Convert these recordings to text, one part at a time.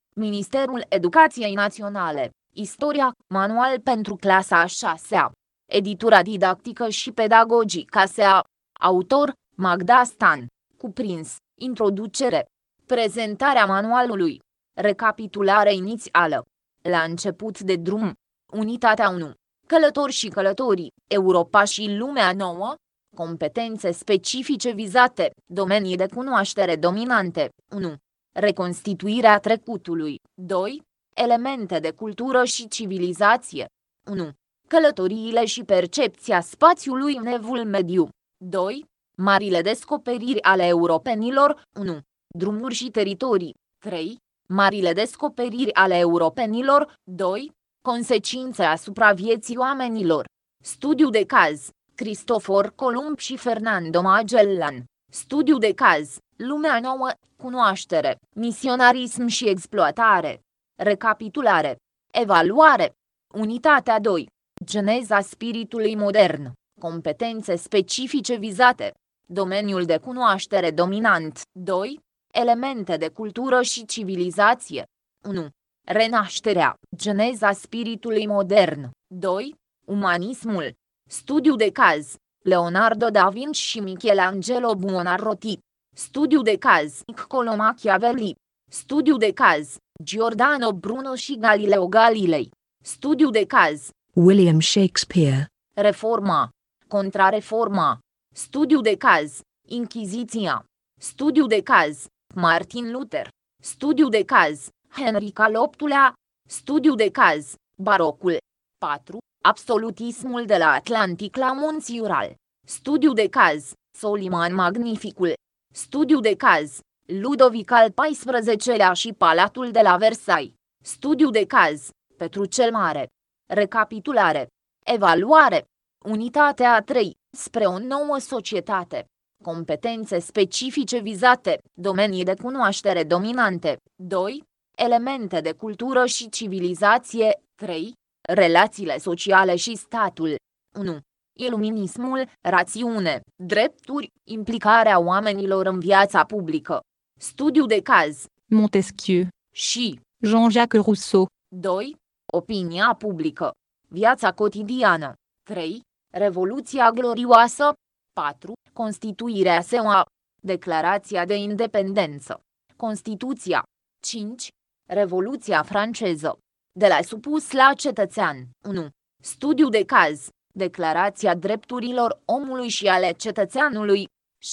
Ministerul Educației Naționale, Istoria, manual pentru clasa a 6-a. Editura didactică și pedagogică SEA. Autor, Magda Stan. Cuprins, introducere. Prezentarea manualului. Recapitulare inițială. La început de drum. Unitatea 1. Călători și călătorii, Europa și lumea nouă. Competențe specifice vizate, domenii de cunoaștere dominante. 1. Reconstituirea trecutului. 2. Elemente de cultură și civilizație. 1. Călătoriile și percepția spațiului în Evul Mediu. 2. Marile descoperiri ale europenilor. 1. Drumuri și teritorii. 3. Marile descoperiri ale europenilor. 2. Consecințe asupra vieții oamenilor. Studiu de caz. Cristofor Columb și Fernando Magellan. Studiu de caz. Lumea nouă, cunoaștere, misionarism și exploatare. Recapitulare. Evaluare. Unitatea 2. Geneza spiritului modern. Competențe specifice vizate. Domeniul de cunoaștere dominant. 2. Elemente de cultură și civilizație. 1. Renașterea. Geneza spiritului modern. 2. Umanismul. Studiu de caz. Leonardo da Vinci și Michelangelo Buonarroti. Studiu de caz. Niccolò Machiavelli. Studiu de caz. Giordano Bruno și Galileo Galilei. Studiu de caz. William Shakespeare. Reforma. Contrareforma. Studiu de caz. Inchiziția. Studiu de caz. Martin Luther. Studiu de caz. Henric al VIII-lea. Studiu de caz. Barocul. 4. Absolutismul de la Atlantic la Munții Ural. Studiu de caz. Soliman Magnificul. Studiu de caz. Ludovic al XIV-lea și Palatul de la Versailles. Studiu de caz. Petru cel Mare. Recapitulare. Evaluare. Unitatea 3. Spre o nouă societate. Competențe specifice vizate, domenii de cunoaștere dominante. 2. Elemente de cultură și civilizație. 3. Relațiile sociale și statul. 1. Iluminismul, rațiune, drepturi, implicarea oamenilor în viața publică. Studiu de caz. Montesquieu. Și Jean-Jacques Rousseau. 2. Opinia publică. Viața cotidiană. 3. Revoluția glorioasă. 4. Constituirea SEA. Declarația de independență. Constituția. 5. Revoluția franceză. De la supus la cetățean. 1. Studiu de caz. Declarația drepturilor omului și ale cetățeanului.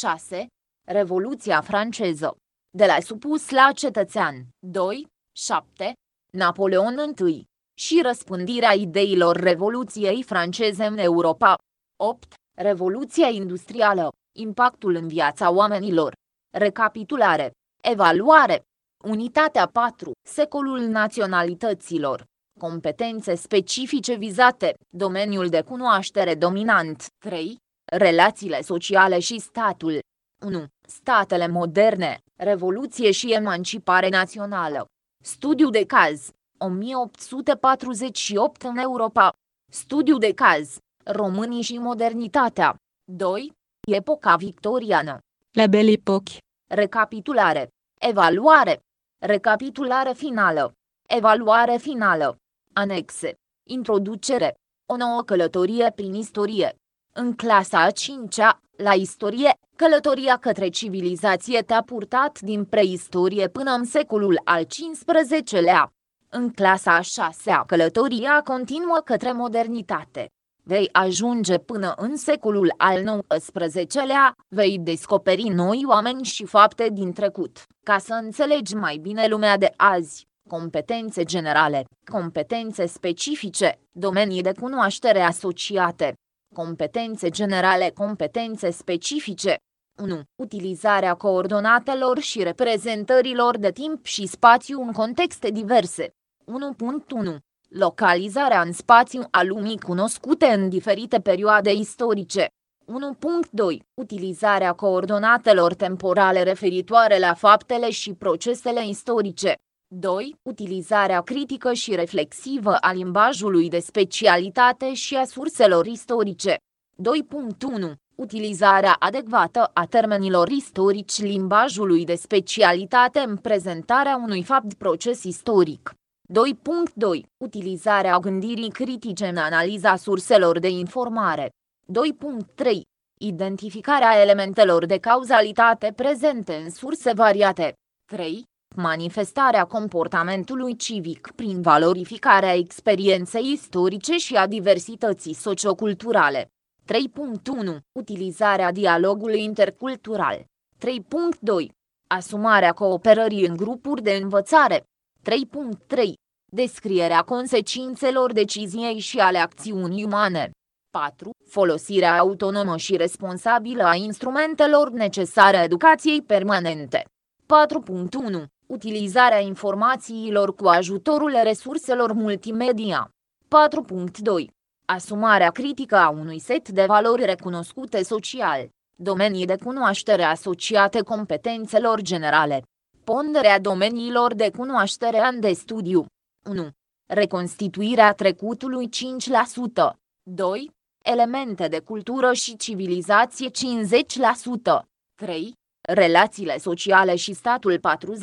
6. Revoluția franceză. De la supus la cetățean. 2. 7. Napoleon I. Și răspândirea ideilor Revoluției franceze în Europa. 8. Revoluția industrială. Impactul în viața oamenilor. Recapitulare. Evaluare. Unitatea 4. Secolul naționalităților. Competențe specifice vizate, domeniul de cunoaștere dominant. 3. Relațiile sociale și statul. 1. Statele moderne, revoluție și emancipare națională. Studiu de caz. 1848 în Europa. Studiu de caz. Românii și modernitatea. 2. Epoca victoriană. La Belle Époque. Recapitulare. Evaluare. Recapitulare finală. Evaluare finală. Anexe. Introducere. O nouă călătorie prin istorie. În clasa a 5-a, la istorie, călătoria către civilizație te-a purtat din preistorie până în secolul al XV-lea. În clasa a 6-a, călătoria continuă către modernitate. Vei ajunge până în secolul al XIX-lea, vei descoperi noi oameni și fapte din trecut, ca să înțelegi mai bine lumea de azi. Competențe generale, competențe specifice, domenii de cunoaștere asociate. Competențe generale, competențe specifice. 1. Utilizarea coordonatelor și reprezentărilor de timp și spațiu în contexte diverse. 1.1. Localizarea în spațiu a lumii cunoscute în diferite perioade istorice. 1.2. Utilizarea coordonatelor temporale referitoare la faptele și procesele istorice. 2. Utilizarea critică și reflexivă a limbajului de specialitate și a surselor istorice. 2.1. Utilizarea adecvată a termenilor istorici limbajului de specialitate în prezentarea unui fapt proces istoric. 2.2. Utilizarea gândirii critice în analiza surselor de informare. 2.3. Identificarea elementelor de cauzalitate prezente în surse variate. 3. Manifestarea comportamentului civic prin valorificarea experienței istorice și a diversității socioculturale. 3.1. Utilizarea dialogului intercultural. 3.2. Asumarea cooperării în grupuri de învățare. 3.3. Descrierea consecințelor deciziei și ale acțiunii umane. 4. Folosirea autonomă și responsabilă a instrumentelor necesare educației permanente. 4.1. Utilizarea informațiilor cu ajutorul resurselor multimedia. 4.2. Asumarea critică a unui set de valori recunoscute social. Domenii de cunoaștere asociate competențelor generale. Ponderea domeniilor de cunoaștere an de studiu. 1. Reconstituirea trecutului 5%. 2. Elemente de cultură și civilizație 50%. 3. Relațiile sociale și statul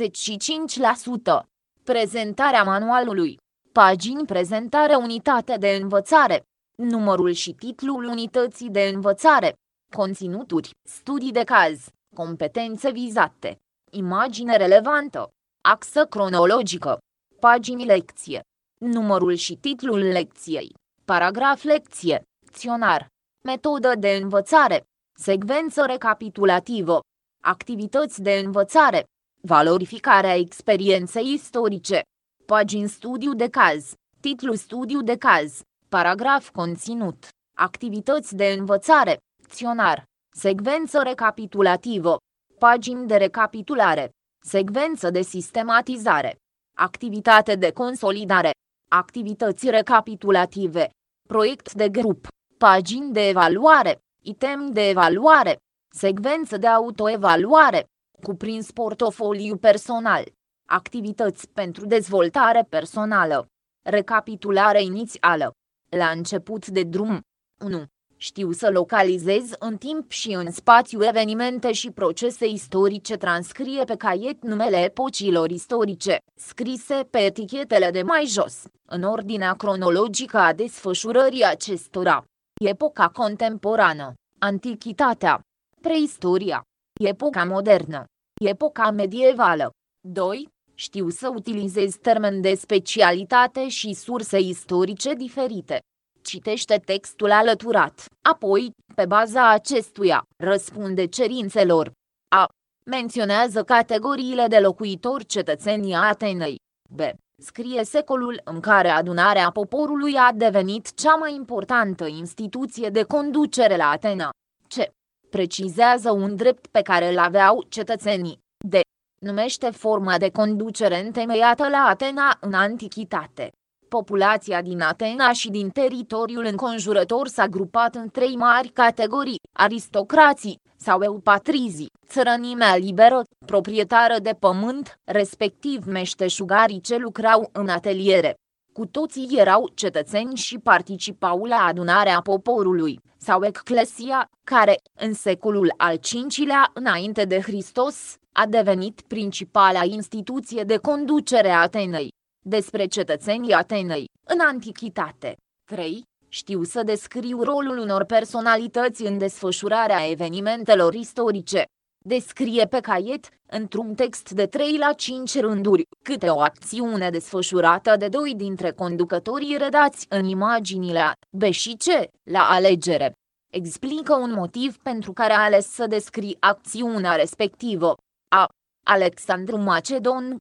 45%. Prezentarea manualului. Pagini prezentare unitate de învățare. Numărul și titlul unității de învățare. Conținuturi, studii de caz, competențe vizate. Imagine relevantă. Axă cronologică. Pagini lecție. Numărul și titlul lecției. Paragraf lecție. Lecționar. Metodă de învățare. Secvență recapitulativă. Activități de învățare. Valorificarea experienței istorice. Pagini studiu de caz. Titlu studiu de caz. Paragraf conținut. Activități de învățare. Lecționar. Secvență recapitulativă. Pagini de recapitulare. Secvență de sistematizare. Activitate de consolidare. Activități recapitulative. Proiect de grup. Pagini de evaluare. Item de evaluare. Secvență de autoevaluare. Cuprins portofoliu personal. Activități pentru dezvoltare personală. Recapitulare inițială. La început de drum. 1. Știu să localizez în timp și în spațiu evenimente și procese istorice. Transcrie pe caiet numele epocilor istorice, scrise pe etichetele de mai jos, în ordinea cronologică a desfășurării acestora. Epoca contemporană, antichitatea, preistoria, epoca modernă, epoca medievală. 2. Știu să utilizez termeni de specialitate și surse istorice diferite. Citește textul alăturat, apoi, pe baza acestuia, răspunde cerințelor. A. Menționează categoriile de locuitori cetățenii Atenei. B. Scrie secolul în care adunarea poporului a devenit cea mai importantă instituție de conducere la Atena. C. Precizează un drept pe care îl aveau cetățenii. D. Numește forma de conducere întemeiată la Atena în antichitate. Populația din Atena și din teritoriul înconjurător s-a grupat în 3 mari categorii: aristocrații sau eupatrizii, țărănimea liberă, proprietară de pământ, respectiv meșteșugarii ce lucrau în ateliere. Cu toții erau cetățeni și participau la adunarea poporului, sau eclesia, care, în secolul al V-lea înainte de Hristos, a devenit principala instituție de conducere a Atenei. Despre cetățenii Atenei, în antichitate. 3. Știu să descriu rolul unor personalități în desfășurarea evenimentelor istorice. Descrie pe caiet, într-un text de 3 la 5 rânduri, câte o acțiune desfășurată de 2 dintre conducătorii redați în imaginile A, B și C, la alegere. Explică un motiv pentru care a ales să descrii acțiunea respectivă. A. Alexandru Macedon,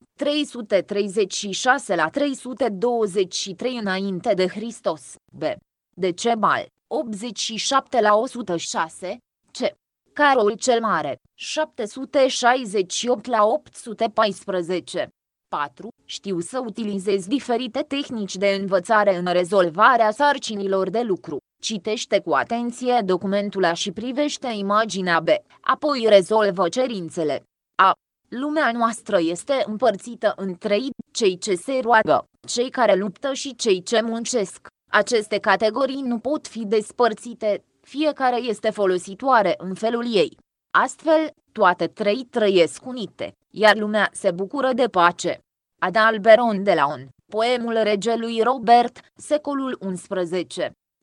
336 la 323 înainte de Hristos. B. Decebal, 87 la 106. C. Carol cel Mare, 768 la 814. 4. Știu să utilizez diferite tehnici de învățare în rezolvarea sarcinilor de lucru. Citește cu atenție documentul A și privește imaginea B, apoi rezolvă cerințele. A. Lumea noastră este împărțită în 3, cei ce se roagă, cei care luptă și cei ce muncesc. Aceste categorii nu pot fi despărțite, Fiecare este folositoare în felul ei. Astfel, toate trei trăiesc unite, iar lumea se bucură de pace. Adalberon de Laon, poemul regelui Robert, secolul XI.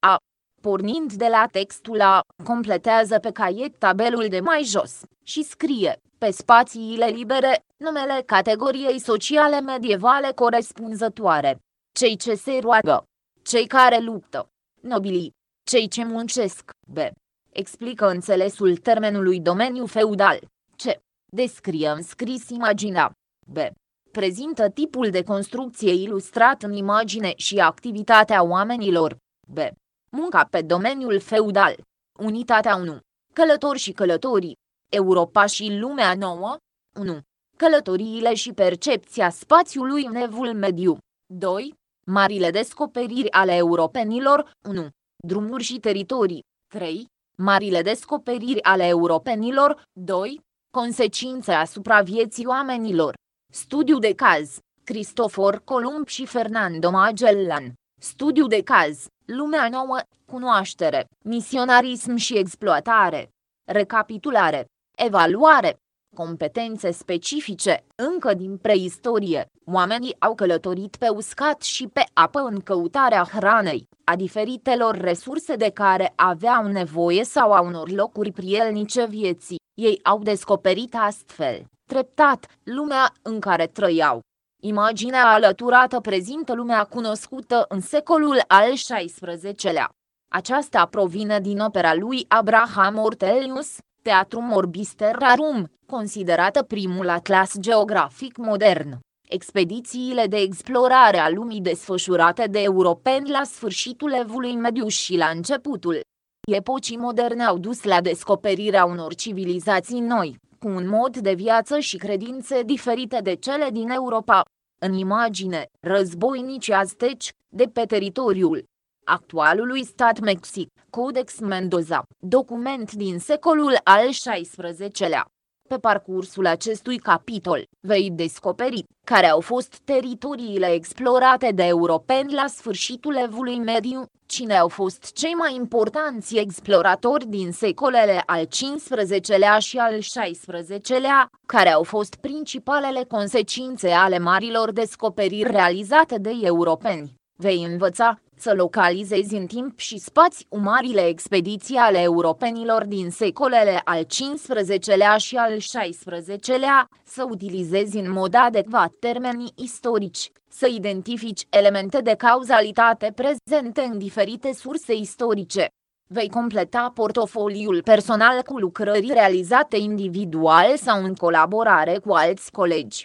Pornind de la textul A, completează pe caiet tabelul de mai jos și scrie, pe spațiile libere, numele categoriei sociale medievale corespunzătoare. Cei ce se roagă, cei care luptă, nobilii, cei ce muncesc. B. Explică înțelesul termenului domeniu feudal. C. Descrie în scris imaginea. B. Prezintă tipul de construcție ilustrat în imagine și activitatea oamenilor. B. Munca pe domeniul feudal. Unitatea 1. Călători și călătorii. Europa și lumea nouă. 1. Călătoriile și percepția spațiului în Evul Mediu. 2. Marile descoperiri ale europenilor. 1. Drumuri și teritorii. 3. Marile descoperiri ale europenilor. 2. Consecințe asupra vieții oamenilor. Studiu de caz. Cristofor Columb și Fernando Magellan. Studiu de caz. Lumea nouă, cunoaștere, misionarism și exploatare. Recapitulare. Evaluare. Competențe specifice. Încă din preistorie, oamenii au călătorit pe uscat și pe apă în căutarea hranei, a diferitelor resurse de care aveau nevoie sau a unor locuri prielnice vieții. Ei au descoperit astfel, treptat, lumea în care trăiau. Imaginea alăturată prezintă lumea cunoscută în secolul al XVI-lea. Aceasta provine din opera lui Abraham Ortelius, Theatrum Orbis Terrarum, considerată primul atlas geografic modern. Expedițiile de explorare a lumii desfășurate de europeni la sfârșitul Evului Mediu și la începutul epocii moderne au dus la descoperirea unor civilizații noi, cu un mod de viață și credințe diferite de cele din Europa. În imagine, războinicii azteci, de pe teritoriul actualului stat Mexic, Codex Mendoza, document din secolul al XVI-lea. Pe parcursul acestui capitol, vei descoperi care au fost teritoriile explorate de europeni la sfârșitul Evului Mediu, cine au fost cei mai importanți exploratori din secolele al XV-lea și al XVI-lea, care au fost principalele consecințe ale marilor descoperiri realizate de europeni. Vei învăța să localizezi în timp și spațiu marile expediții ale europenilor din secolele al XV-lea și al XVI-lea, să utilizezi în mod adecvat termenii istorici, să identifici elemente de cauzalitate prezente în diferite surse istorice. Vei completa portofoliul personal cu lucrări realizate individual sau în colaborare cu alți colegi.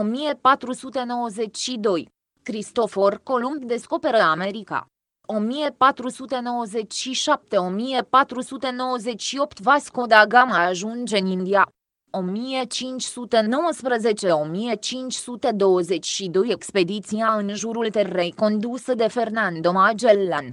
1492. Cristofor Columb descoperă America. 1497-1498 Vasco da Gama ajunge în India. 1519-1522 expediția în jurul Terrei condusă de Fernando Magellan.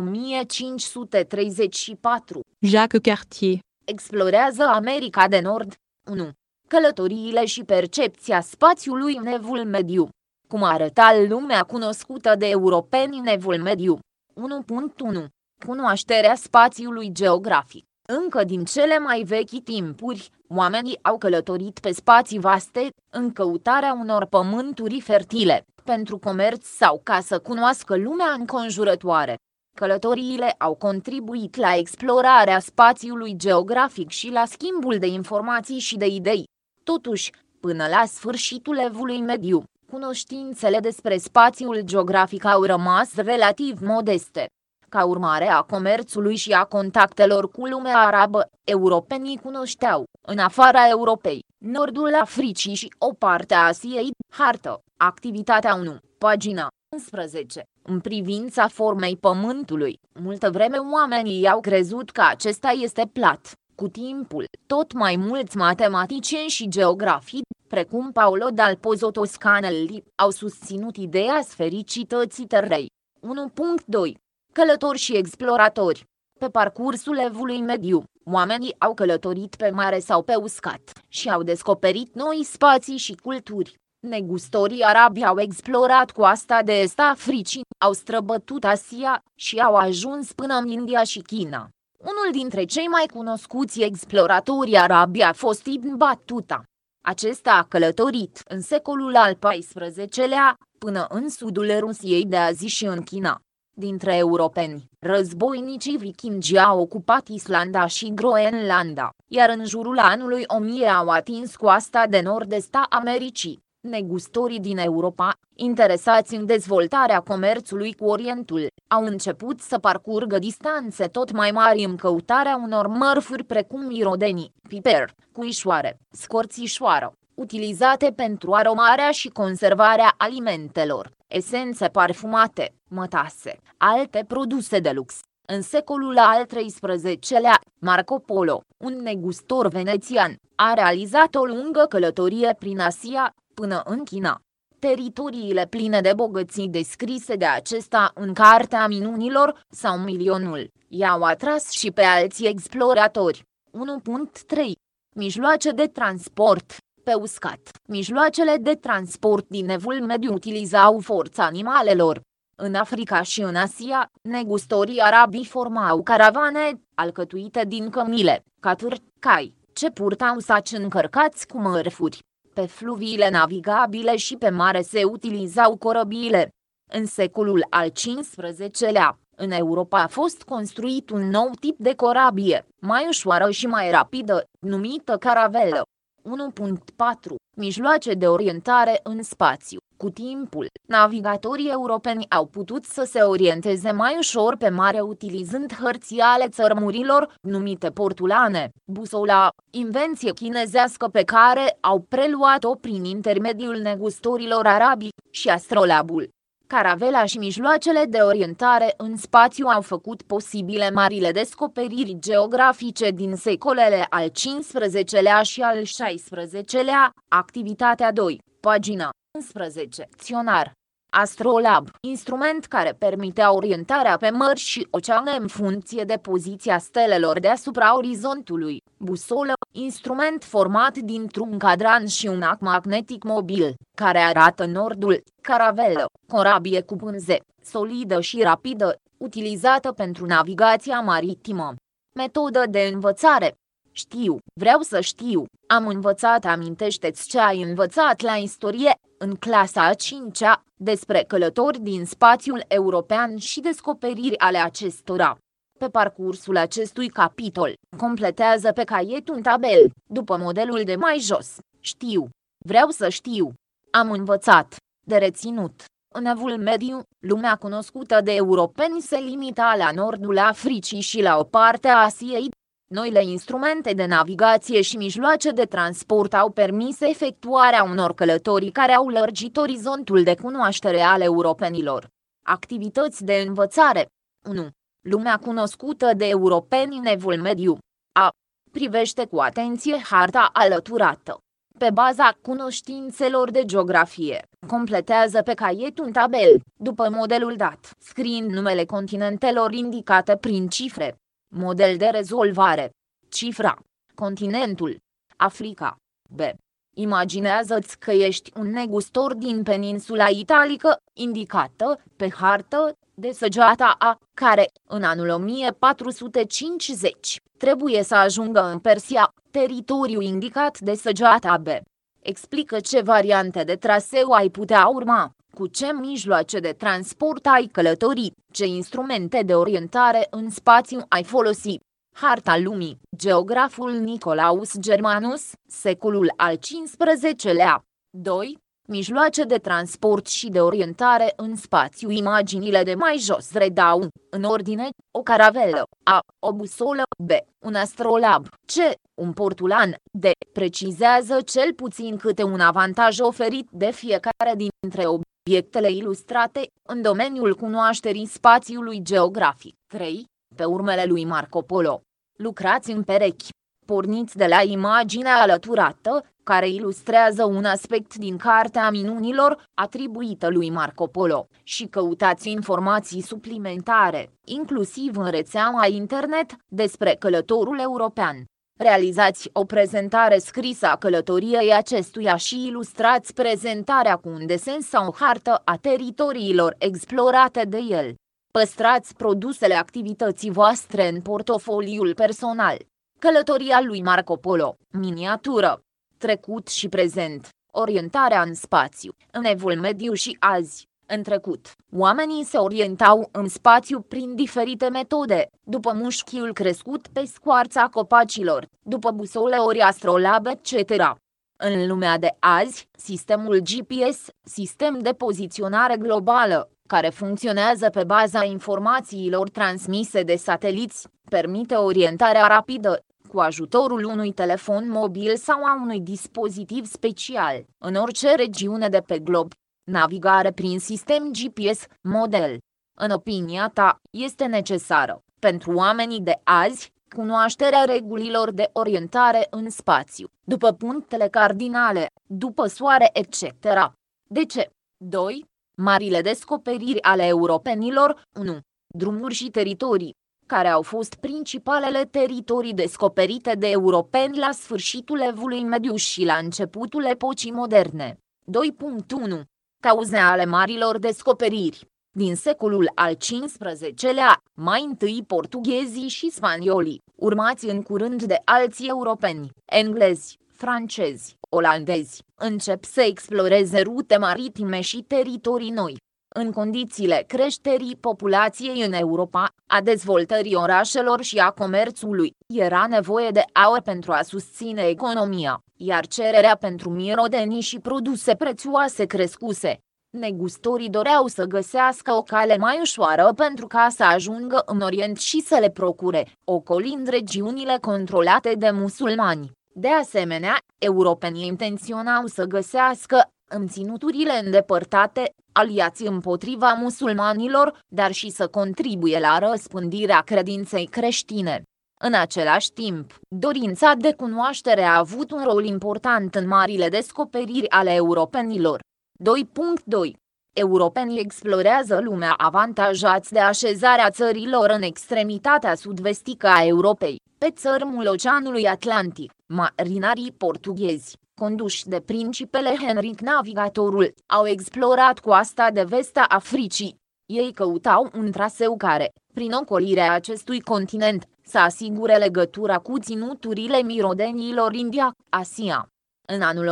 1534. Jacques Cartier. Explorează America de Nord. 1. Călătoriile și percepția spațiului în Evul Mediu. Cum arăta lumea cunoscută de europeni în Evul Mediu. 1.1. Cunoașterea spațiului geografic. Încă din cele mai vechi timpuri, oamenii au călătorit pe spații vaste, în căutarea unor pământuri fertile, pentru comerț sau ca să cunoască lumea înconjurătoare. Călătoriile au contribuit la explorarea spațiului geografic și la schimbul de informații și de idei. Totuși, până la sfârșitul Evului Mediu, cunoștințele despre spațiul geografic au rămas relativ modeste. Ca urmare a comerțului și a contactelor cu lumea arabă, europenii cunoșteau, în afara Europei, nordul Africii și o parte a Asiei. Hartă, activitatea 1, pagina 11. În privința formei pământului, multă vreme oamenii au crezut că acesta este plat. Cu timpul, tot mai mulți matematicieni și geografii, precum Paolo dal Pozzo Toscanelli, au susținut ideea sfericității Terrei. 1.2. Călători și exploratori. Pe parcursul Evului Mediu, oamenii au călătorit pe mare sau pe uscat și au descoperit noi spații și culturi. Negustorii arabi au explorat coasta de est a Africii, au străbătut Asia și au ajuns până în India și China. Unul dintre cei mai cunoscuți exploratori arabi a fost Ibn Battuta. Acesta a călătorit în secolul al XIV-lea până în sudul Rusiei de azi și în China. Dintre europeni, războinicii vikingi au ocupat Islanda și Groenlanda, iar în jurul anului 1000 au atins coasta de nord-est a Americii. Negustorii din Europa, interesați în dezvoltarea comerțului cu Orientul, au început să parcurgă distanțe tot mai mari în căutarea unor mărfuri precum mirodenii, piper, cuișoare, scorțișoară, utilizate pentru aromarea și conservarea alimentelor, esențe parfumate, mătase, alte produse de lux. În secolul al XIII-lea, Marco Polo, un negustor venețian, a realizat o lungă călătorie prin Asia, până în China. Teritoriile pline de bogății descrise de acesta în Cartea Minunilor sau Milionul i-au atras și pe alți exploratori. 1.3. Mijloace de transport. Pe uscat, mijloacele de transport din Evul Mediu utilizau forța animalelor. În Africa și în Asia, negustorii arabi formau caravane, alcătuite din cămile, caturi, cai, ce purtau saci încărcați cu mărfuri. Pe fluviile navigabile și pe mare se utilizau corăbiile. În secolul al XV-lea, în Europa a fost construit un nou tip de corabie, mai ușoară și mai rapidă, numită caravelă. 1.4. Mijloace de orientare în spațiu. Cu timpul, navigatorii europeni au putut să se orienteze mai ușor pe mare utilizând hărți ale țărmurilor, numite portulane, busola, invenție chinezească pe care au preluat-o prin intermediul negustorilor arabi, și astrolabul. Caravela și mijloacele de orientare în spațiu au făcut posibile marile descoperiri geografice din secolele al XV-lea și al XVI-lea. Activitatea 2, pagina 11. Ționar. Astrolab, instrument care permitea orientarea pe mări și oceane în funcție de poziția stelelor deasupra orizontului. Busolă, instrument format dintr-un cadran și un ac magnetic mobil, care arată nordul. Caravelă, corabie cu pânze, solidă și rapidă, utilizată pentru navigația maritimă. Metodă de învățare. Știu, vreau să știu, am învățat. Amintește-ți ce ai învățat la istorie, în clasa a 5-a, despre călători din spațiul european și descoperiri ale acestora. Pe parcursul acestui capitol, completează pe caiet un tabel, după modelul de mai jos. Știu, vreau să știu, am învățat. De reținut. În Evul Mediu, lumea cunoscută de europeni se limita la nordul Africii și la o parte a Asiei. Noile instrumente de navigație și mijloace de transport au permis efectuarea unor călătorii care au lărgit orizontul de cunoaștere al europenilor. Activități de învățare. 1. Lumea cunoscută de europeni în Evul Mediu. A. Privește cu atenție harta alăturată. Pe baza cunoștințelor de geografie, completează pe caiet un tabel, după modelul dat, scriind numele continentelor indicate prin cifre. Model de rezolvare. Cifra. Continentul. Africa. B. Imaginează-ți că ești un negustor din peninsula italică, indicată, pe hartă, de săgeata A, care, în anul 1450, trebuie să ajungă în Persia, teritoriu indicat de săgeata B. Explică ce variante de traseu ai putea urma, cu ce mijloace de transport ai călătorit, ce instrumente de orientare în spațiu ai folosit. Harta lumii. Geograful Nicolaus Germanus, secolul al XV-lea. 2. Mijloace de transport și de orientare în spațiu. Imaginile de mai jos redau, în ordine, o caravelă, A. O busolă, B. Un astrolab, C. Un portulan, D. Precizează cel puțin câte un avantaj oferit de fiecare dintre obiectele ilustrate, în domeniul cunoașterii spațiului geografic. 3. Pe urmele lui Marco Polo. Lucrați în perechi. Porniți de la imaginea alăturată, care ilustrează un aspect din Cartea Minunilor, atribuită lui Marco Polo, și căutați informații suplimentare, inclusiv în rețeaua internet, despre călătorul european. Realizați o prezentare scrisă a călătoriei acestuia și ilustrați prezentarea cu un desen sau o hartă a teritoriilor explorate de el. Păstrați produsele activității voastre în portofoliul personal. Călătoria lui Marco Polo, miniatură. Trecut și prezent, orientarea în spațiu, în evul mediu și azi. În trecut, oamenii se orientau în spațiu prin diferite metode, după mușchiul crescut pe scoarța copacilor, după busole ori astrolabe, etc. În lumea de azi, sistemul GPS, sistem de poziționare globală, care funcționează pe baza informațiilor transmise de sateliți, permite orientarea rapidă, cu ajutorul unui telefon mobil sau a unui dispozitiv special, în orice regiune de pe glob. Navigare prin sistem GPS, model. În opinia ta, este necesară, pentru oamenii de azi, cunoașterea regulilor de orientare în spațiu, după punctele cardinale, după soare, etc. De ce? 2. Marile descoperiri ale europenilor. 1. Drumuri și teritorii, care au fost principalele teritorii descoperite de europeni la sfârșitul evului mediu și la începutul epocii moderne. 2.1. Cauze ale marilor descoperiri. Din secolul al XV-lea, mai întâi portughezii și spaniolii, urmați în curând de alții europeni, englezi, francezi, olandezi, încep să exploreze rute maritime și teritorii noi. În condițiile creșterii populației în Europa, a dezvoltării orașelor și a comerțului, era nevoie de aur pentru a susține economia, iar cererea pentru mirodenii și produse prețioase crescuse. Negustorii doreau să găsească o cale mai ușoară pentru ca să ajungă în Orient și să le procure, ocolind regiunile controlate de musulmani. De asemenea, europenii intenționau să găsească, în ținuturile îndepărtate, aliați împotriva musulmanilor, dar și să contribuie la răspândirea credinței creștine. În același timp, dorința de cunoaștere a avut un rol important în marile descoperiri ale europenilor. 2.2. Europenii explorează lumea avantajați de așezarea țărilor în extremitatea sud-vestică a Europei, pe țărmul Oceanului Atlantic. Marinarii portughezi, conduși de principele Henric Navigatorul, au explorat coasta de vest a Africii. Ei căutau un traseu care, prin ocolirea acestui continent, să asigure legătura cu ținuturile mirodenilor India-Asia. În anul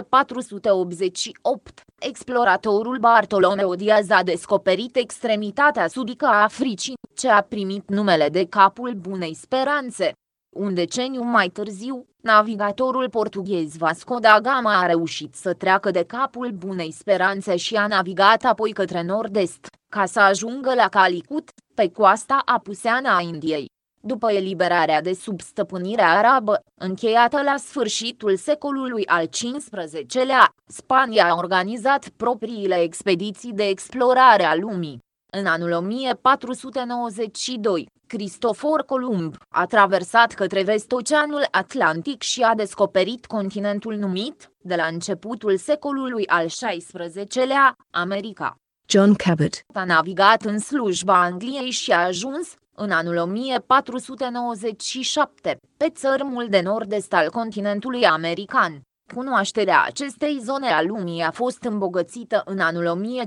1488, exploratorul Bartolomeu Diaz a descoperit extremitatea sudică a Africii, ce a primit numele de Capul Bunei Speranțe. Un deceniu mai târziu, navigatorul portughez Vasco da Gama a reușit să treacă de Capul Bunei Speranțe și a navigat apoi către nord-est, ca să ajungă la Calicut, pe coasta apuseană a Indiei. După eliberarea de sub stăpânirea arabă, încheiată la sfârșitul secolului al XV-lea, Spania a organizat propriile expediții de explorare a lumii. În anul 1492, Cristofor Columb a traversat către vest Oceanul Atlantic și a descoperit continentul numit, de la începutul secolului al XVI-lea, America. John Cabot. A navigat în slujba Angliei și a ajuns, în anul 1497, pe țărmul de nord-est al continentului american. Cunoașterea acestei zone a lumii a fost îmbogățită în anul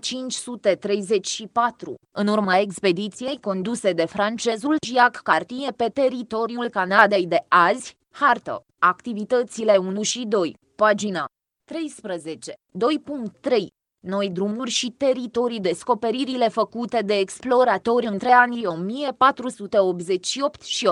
1534, în urma expediției conduse de francezul Jacques Cartier pe teritoriul Canadei de azi, hartă, activitățile 1 și 2, pagina 13, 2.3. Noi drumuri și teritorii. Descoperirile făcute de exploratori între anii 1488 și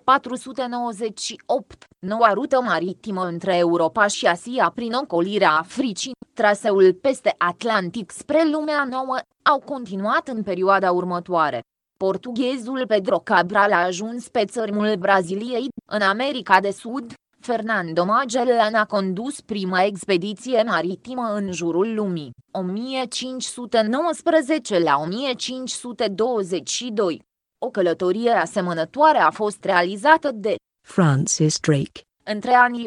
1498, noua rută maritimă între Europa și Asia prin ocolirea Africii, traseul peste Atlantic spre lumea nouă, au continuat în perioada următoare. Portughezul Pedro Cabral a ajuns pe țărmul Braziliei, în America de Sud. Fernando Magellan a condus prima expediție maritimă în jurul lumii, 1519 la 1522. O călătorie asemănătoare a fost realizată de Francis Drake. între anii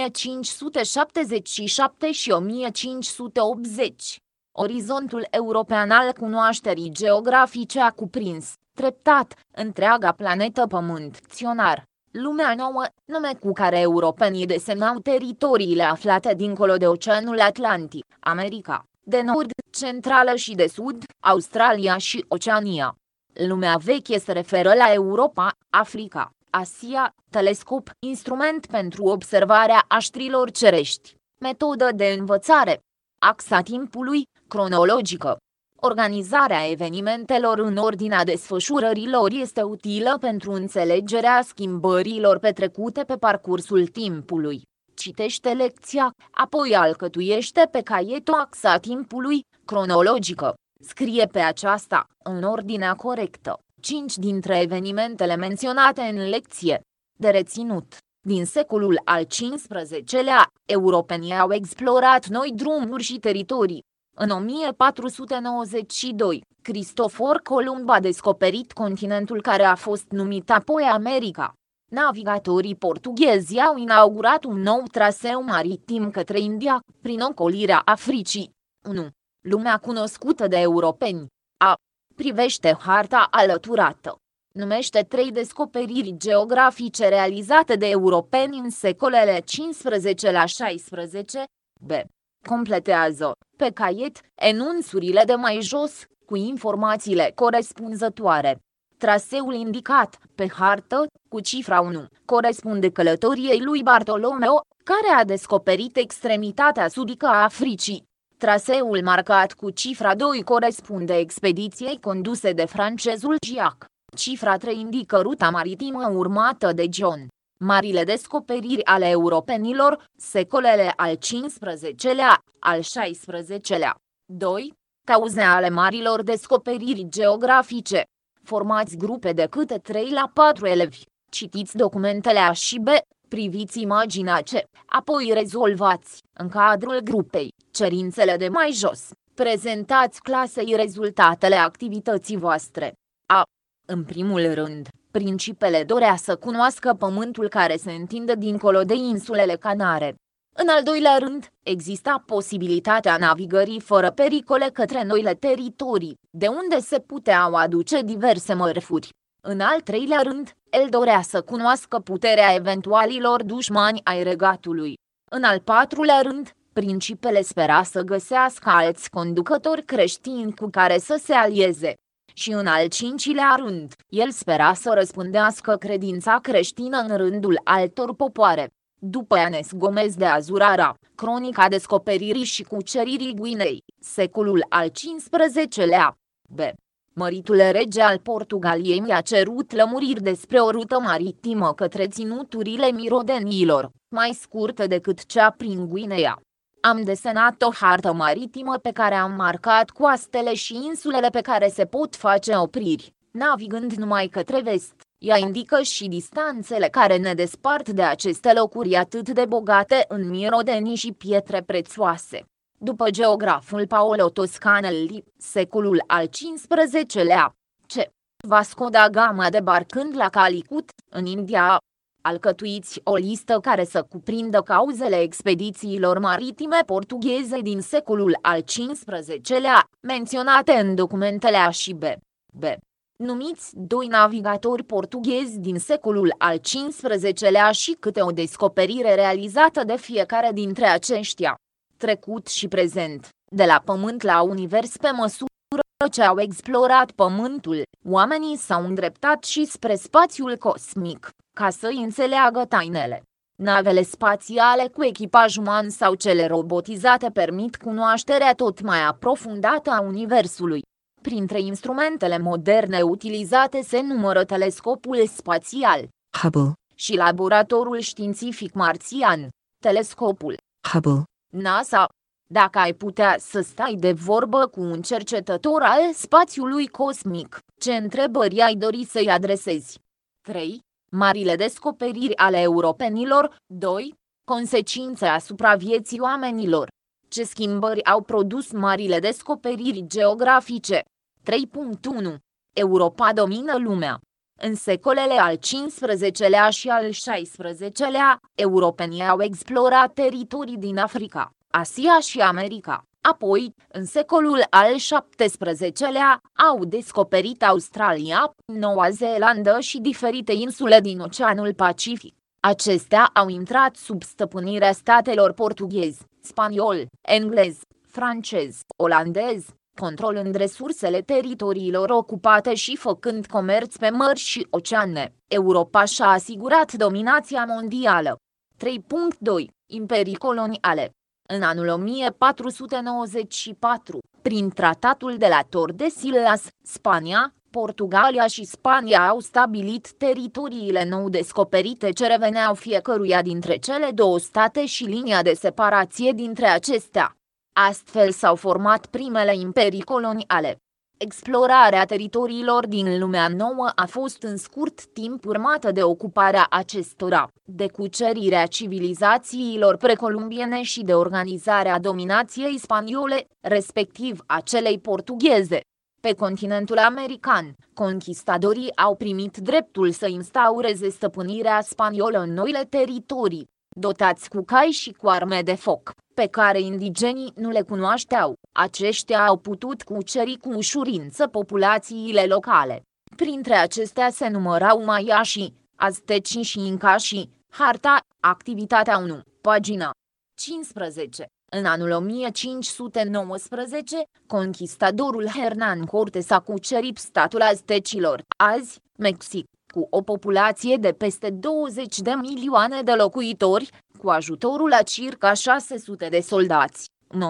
1577 și 1580. Orizontul european al cunoașterii geografice a cuprins, treptat, întreaga planetă Pământ. Lumea nouă, nume cu care europenii desemnau teritoriile aflate dincolo de Oceanul Atlantic, America, de Nord, Centrală și de Sud, Australia și Oceania. Lumea veche se referă la Europa, Africa, Asia, telescop, instrument pentru observarea aștrilor cerești, metodă de învățare, axa timpului, cronologică. Organizarea evenimentelor în ordinea desfășurărilor este utilă pentru înțelegerea schimbărilor petrecute pe parcursul timpului. Citește lecția, apoi alcătuiește pe caiet o axa timpului, cronologică. Scrie pe aceasta, în ordinea corectă, 5 dintre evenimentele menționate în lecție. De reținut. Din secolul al XV-lea, europenii au explorat noi drumuri și teritorii. În 1492, Cristofor Columb a descoperit continentul care a fost numit apoi America. Navigatorii portughezi au inaugurat un nou traseu maritim către India, prin ocolirea Africii. 1. Lumea cunoscută de europeni. A. Privește harta alăturată. Numește 3 descoperiri geografice realizate de europeni în secolele 15 la 16. B. Completează, pe caiet, enunțurile de mai jos, cu informațiile corespunzătoare. Traseul indicat, pe hartă, cu cifra 1, corespunde călătoriei lui Bartolomeo, care a descoperit extremitatea sudică a Africii. Traseul marcat cu cifra 2 corespunde expediției conduse de francezul Giac. Cifra 3 indică ruta maritimă urmată de John. Marile descoperiri ale europenilor, secolele al XV-lea, al XVI-lea. 2. Cauze ale marilor descoperiri geografice. Formați grupe de câte 3 la 4 elevi. Citiți documentele A și B, priviți imaginea C, apoi rezolvați, în cadrul grupei, cerințele de mai jos. Prezentați clasei rezultatele activității voastre. A. În primul rând, principele dorea să cunoască pământul care se întinde dincolo de insulele Canare. În al doilea rând, exista posibilitatea navigării fără pericole către noile teritorii, de unde se puteau aduce diverse mărfuri. În al treilea rând, el dorea să cunoască puterea eventualilor dușmani ai regatului. În al patrulea rând, principele spera să găsească alți conducători creștini cu care să se alieze. Și în al cincilea rând, el spera să răspândească credința creștină în rândul altor popoare. După Iones Gomez de Azurara, Cronica descoperirii și cuceririi Guinei, secolul al XV-lea. B. Măritul rege al Portugaliei mi-a cerut lămuriri despre o rută maritimă către ținuturile mirodeniilor, mai scurtă decât cea prin Guinea. Am desenat o hartă maritimă pe care am marcat coastele și insulele pe care se pot face opriri, navigând numai către vest. Ea indică și distanțele care ne despart de aceste locuri atât de bogate în mirodenii și pietre prețioase. După geograful Paolo Toscanelli, secolul al XV-lea. C. Vasco da Gama debarcând la Calicut, în India. Alcătuiți o listă care să cuprindă cauzele expedițiilor maritime portugheze din secolul al XV-lea, menționate în documentele A și B. B. Numiți 2 navigatori portughezi din secolul al XV-lea și câte o descoperire realizată de fiecare dintre aceștia. Trecut și prezent, de la pământ la univers pe măsură ce au explorat pământul, oamenii s-au îndreptat și spre spațiul cosmic, ca să-i înțeleagă tainele. Navele spațiale cu echipaj uman sau cele robotizate permit cunoașterea tot mai aprofundată a universului. Printre instrumentele moderne utilizate se numără telescopul spațial Hubble, și laboratorul științific marțian, telescopul Hubble, NASA. Dacă ai putea să stai de vorbă cu un cercetător al spațiului cosmic, ce întrebări ai dori să-i adresezi? 3. Marile descoperiri ale europenilor. 2. Consecințe asupra vieții oamenilor. Ce schimbări au produs marile descoperiri geografice? 3.1. Europa domină lumea. În secolele al XV-lea și al XVI-lea, europenii au explorat teritorii din Africa, Asia și America. Apoi, în secolul al XVII-lea, au descoperit Australia, Noua Zeelandă și diferite insule din Oceanul Pacific. Acestea au intrat sub stăpânirea statelor portughez, spaniol, englez, francez, olandez, controlând resursele teritoriilor ocupate și făcând comerț pe mări și oceane, Europa și-a asigurat dominația mondială. 3.2. Imperii coloniale. În anul 1494, prin tratatul de la Tordesillas, Spania, Portugalia și Spania au stabilit teritoriile nou descoperite ce reveneau fiecăruia dintre cele două state și linia de separație dintre acestea. Astfel s-au format primele imperii coloniale. Explorarea teritoriilor din lumea nouă a fost în scurt timp urmată de ocuparea acestora, de cucerirea civilizațiilor precolumbiene și de organizarea dominației spaniole, respectiv a celei portugheze. Pe continentul american, conquistadorii au primit dreptul să instaureze stăpânirea spaniolă în noile teritorii, dotați cu cai și cu arme de foc, pe care indigenii nu le cunoașteau. Aceștia au putut cuceri cu ușurință populațiile locale. Printre acestea se numărau maiașii, aztecii și incașii. Harta, activitatea 1, pagina 15. În anul 1519, conquistadorul Hernán Cortés a cucerit statul aztecilor, azi, Mexic, cu o populație de peste 20 de milioane de locuitori, cu ajutorul a circa 600 de soldați. În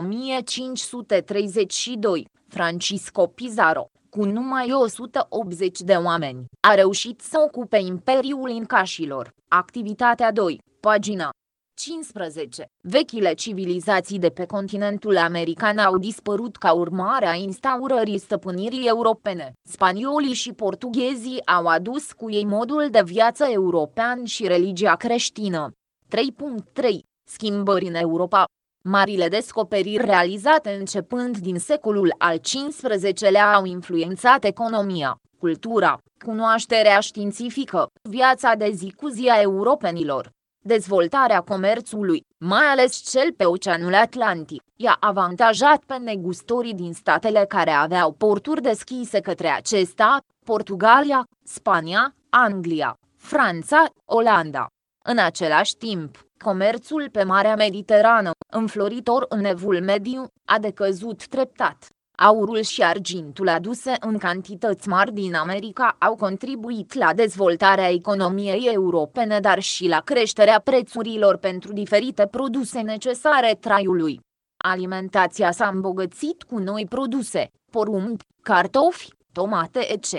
1532, Francisco Pizarro, cu numai 180 de oameni, a reușit să ocupe Imperiul Incașilor. Activitatea 2, pagina 15. Vechile civilizații de pe continentul american au dispărut ca urmare a instaurării stăpânirii europene. Spaniolii și portughezii au adus cu ei modul de viață european și religia creștină. 3.3. Schimbări în Europa. Marile descoperiri realizate începând din secolul al XV-lea au influențat economia, cultura, cunoașterea științifică, viața de zi cu zi a europenilor. Dezvoltarea comerțului, mai ales cel pe Oceanul Atlantic, i-a avantajat pe negustorii din statele care aveau porturi deschise către acesta, Portugalia, Spania, Anglia, Franța, Olanda. În același timp, comerțul pe Marea Mediterană, înfloritor în Evul Mediu, a decăzut treptat. Aurul și argintul aduse în cantități mari din America au contribuit la dezvoltarea economiei europene, dar și la creșterea prețurilor pentru diferite produse necesare traiului. Alimentația s-a îmbogățit cu noi produse, porumb, cartofi, tomate etc.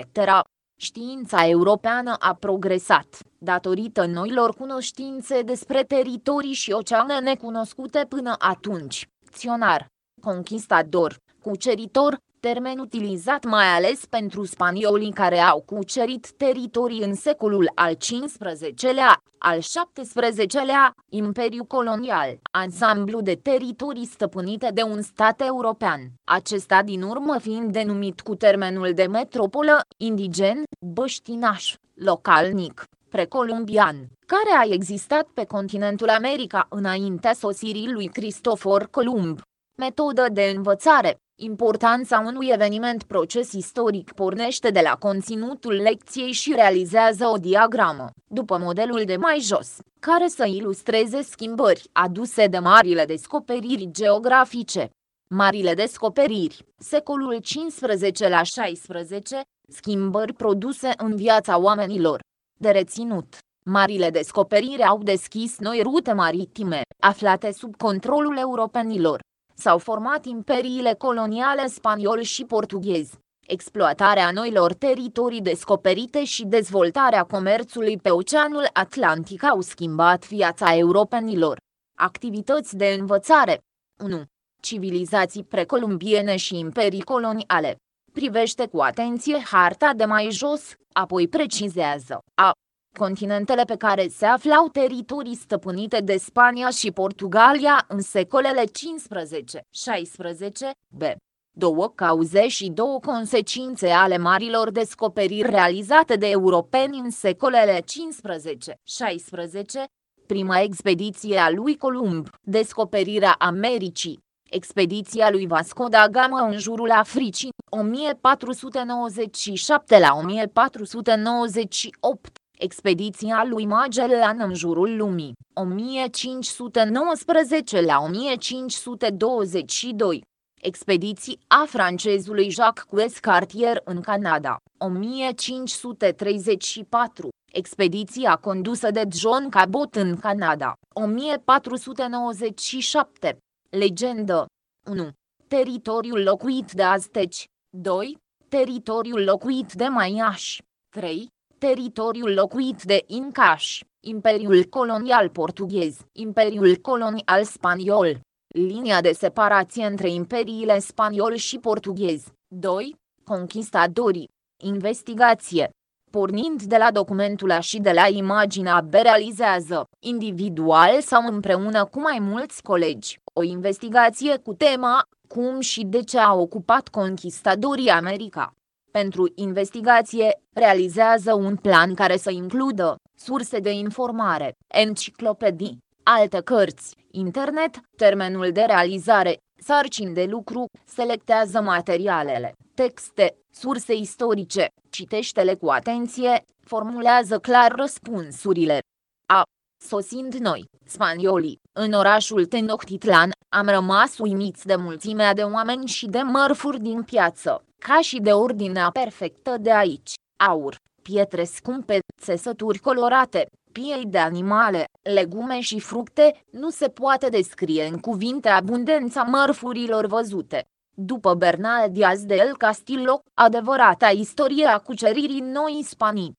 Știința europeană a progresat, datorită noilor cunoștințe despre teritorii și oceane necunoscute până atunci. Ționar, conquistador, cuceritor, termen utilizat mai ales pentru spaniolii care au cucerit teritorii în secolul al XV-lea, al XVII-lea, imperiu colonial, ansamblu de teritorii stăpânite de un stat european, acesta din urmă fiind denumit cu termenul de metropolă, indigen, băștinaș, localnic, precolumbian, care a existat pe continentul America înaintea sosirii lui Cristofor Columb. Metodă de învățare. Importanța unui eveniment proces istoric pornește de la conținutul lecției și realizează o diagramă, după modelul de mai jos, care să ilustreze schimbări aduse de marile descoperiri geografice. Marile descoperiri, secolul XV la XVI, schimbări produse în viața oamenilor. De reținut, marile descoperiri au deschis noi rute maritime, aflate sub controlul europenilor. S-au format imperiile coloniale spaniol și portughez. Exploatarea noilor teritorii descoperite și dezvoltarea comerțului pe Oceanul Atlantic au schimbat viața europenilor. Activități de învățare. 1. Civilizații precolumbiene și imperii coloniale. Privește cu atenție harta de mai jos, apoi precizează a. Continentele pe care se aflau teritorii stăpânite de Spania și Portugalia în secolele 15-16, b. Două cauze și două consecințe ale marilor descoperiri realizate de europeni în secolele 15-16. Prima expediție a lui Columb, descoperirea Americii. Expediția lui Vasco da Gama în jurul Africii, 1497 la 1498. Expediția lui Magellan în jurul lumii, 1519 la 1522. Expediții a francezului Jacques Cartier în Canada, 1534. Expediția condusă de John Cabot în Canada, 1497. Legendă 1. Teritoriul locuit de azteci. 2. Teritoriul locuit de maiași. 3. Teritoriul locuit de incași, Imperiul colonial portughez, Imperiul colonial spaniol. Linia de separație între imperiile spaniol și portughez. 2. Conquistadorii. Investigație. Pornind de la documentul A și de la imaginea B, realizează, individual sau împreună cu mai mulți colegi, o investigație cu tema cum și de ce au ocupat conquistadorii America. Pentru investigație, realizează un plan care să includă surse de informare, enciclopedii, alte cărți, internet, termenul de realizare, sarcini de lucru, selectează materialele, texte, surse istorice, citește-le cu atenție, formulează clar răspunsurile. Sosind noi, spaniolii, în orașul Tenochtitlan, am rămas uimiți de mulțimea de oameni și de mărfuri din piață, ca și de ordinea perfectă de aici, aur, pietre scumpe, țesături colorate, piei de animale, legume și fructe, nu se poate descrie în cuvinte abundența mărfurilor văzute. După Bernal Diaz de El Castillo, adevărata istorie a cuceririi Noii Spanii,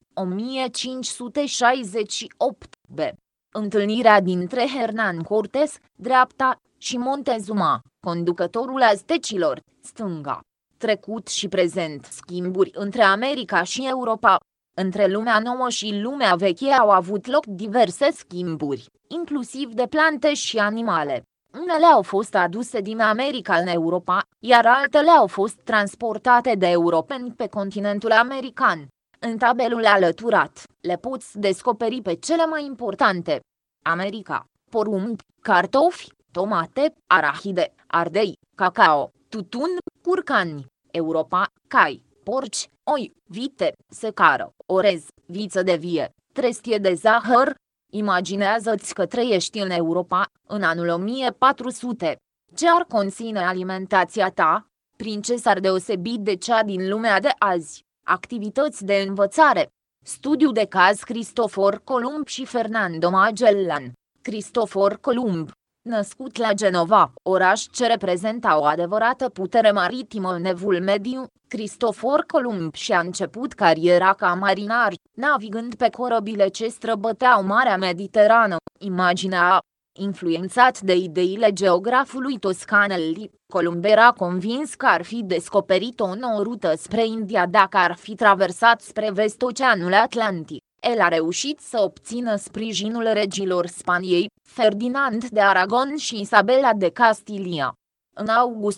1568b. Întâlnirea dintre Hernán Cortés, dreapta, și Montezuma, conducătorul aztecilor, stânga. Trecut și prezent. Schimburi între America și Europa. Între lumea nouă și lumea veche au avut loc diverse schimburi, inclusiv de plante și animale. Unele au fost aduse din America în Europa, iar altele au fost transportate de europeni pe continentul american. În tabelul alăturat, le poți descoperi pe cele mai importante. America: porumb, cartofi, tomate, arahide, ardei, cacao, tutun, curcani. Europa: cai, porci, oi, vite, secară, orez, viță de vie, trestie de zahăr. Imaginează-ți că trăiești în Europa, în anul 1400. Ce ar conține alimentația ta? Prin ce s-ar deosebi de cea din lumea de azi? Activități de învățare. Studiu de caz Cristofor Columb și Fernando Magellan. Cristofor Columb, născut la Genova, oraș ce reprezenta o adevărată putere maritimă în Evul Mediu, Cristofor Columb și-a început cariera ca marinar, navigând pe corăbile ce străbăteau Marea Mediterană. Imaginea. Influențat de ideile geografului toscanelli, Columb era convins că ar fi descoperit o nouă rută spre India dacă ar fi traversat spre vest Oceanul Atlantic. El a reușit să obțină sprijinul regilor Spaniei, Ferdinand de Aragon și Isabela de Castilia. În august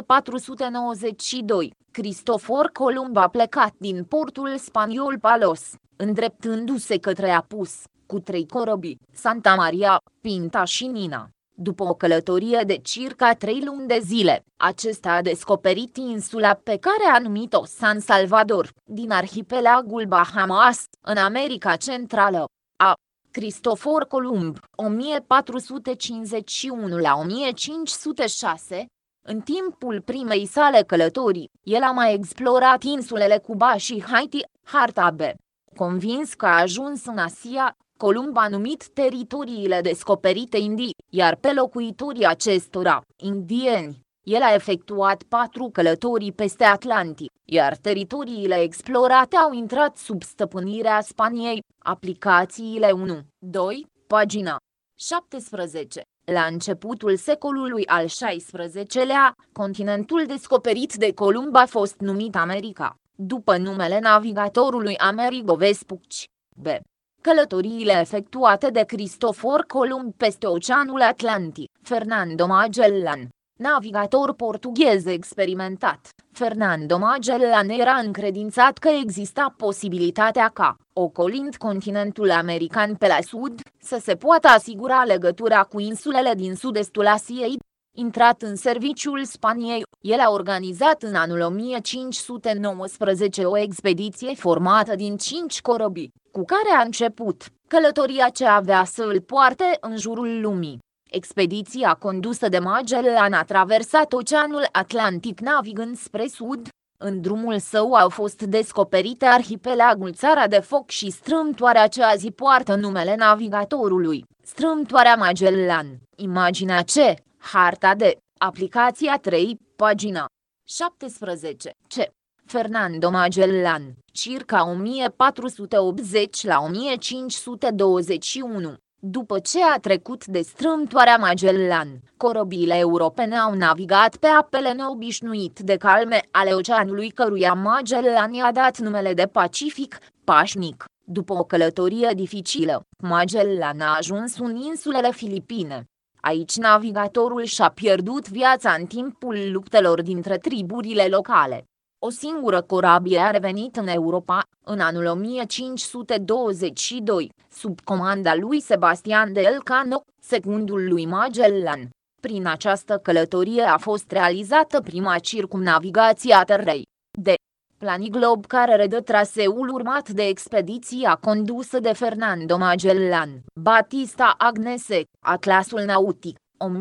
1492, Cristofor Columb a plecat din portul spaniol Palos, îndreptându-se către Apus, cu 3 corăbii, Santa Maria, Pinta și Nina. După o călătorie de circa 3 luni de zile, acesta a descoperit insula pe care a numit-o San Salvador, din arhipelagul Bahamas, în America Centrală. Cristofor Columb, 1451 la 1506. În timpul primei sale călătorii, el a mai explorat insulele Cuba și Haiti, harta B. Convins că a ajuns în Asia, Columb a numit teritoriile descoperite Indii, iar pe locuitorii acestora, indieni. El a efectuat 4 călătorii peste Atlantic, iar teritoriile explorate au intrat sub stăpânirea Spaniei. Aplicațiile 1, 2, pagina 17. La începutul secolului al XVI-lea, continentul descoperit de Columb a fost numit America, după numele navigatorului Amerigo Vespucci. B. Călătoriile efectuate de Cristofor Columb peste Oceanul Atlantic. Fernando Magellan, navigator portughez experimentat. Fernando Magellan era încredințat că exista posibilitatea ca, ocolind continentul american pe la sud, să se poată asigura legătura cu insulele din sud-estul Asiei. Intrat în serviciul Spaniei, el a organizat în anul 1519 o expediție formată din 5 corăbii, cu care a început călătoria ce avea să îl poarte în jurul lumii. Expediția condusă de Magellan a traversat Oceanul Atlantic navigând spre sud. În drumul său au fost descoperite arhipelagul Țara de Foc și strâmtoarea ce azi poartă numele navigatorului, strâmtoarea Magellan. Imaginea C. Harta de. Aplicația 3, pagina 17. C. Fernando Magellan, circa 1480 la 1521. După ce a trecut de strâmtoarea Magellan, corăbiile europene au navigat pe apele neobișnuit de calme ale oceanului căruia Magellan i-a dat numele de Pacific, pașnic. După o călătorie dificilă, Magellan a ajuns în insulele Filipine. Aici navigatorul și-a pierdut viața în timpul luptelor dintre triburile locale. O singură corabie a revenit în Europa, în anul 1522, sub comanda lui Sebastian de Elcano, secundul lui Magellan. Prin această călătorie a fost realizată prima circumnavigație a Terrei. De Planiglob, care redă traseul urmat de expediția condusă de Fernando Magellan. Batista Agnese, Atlasul nautic,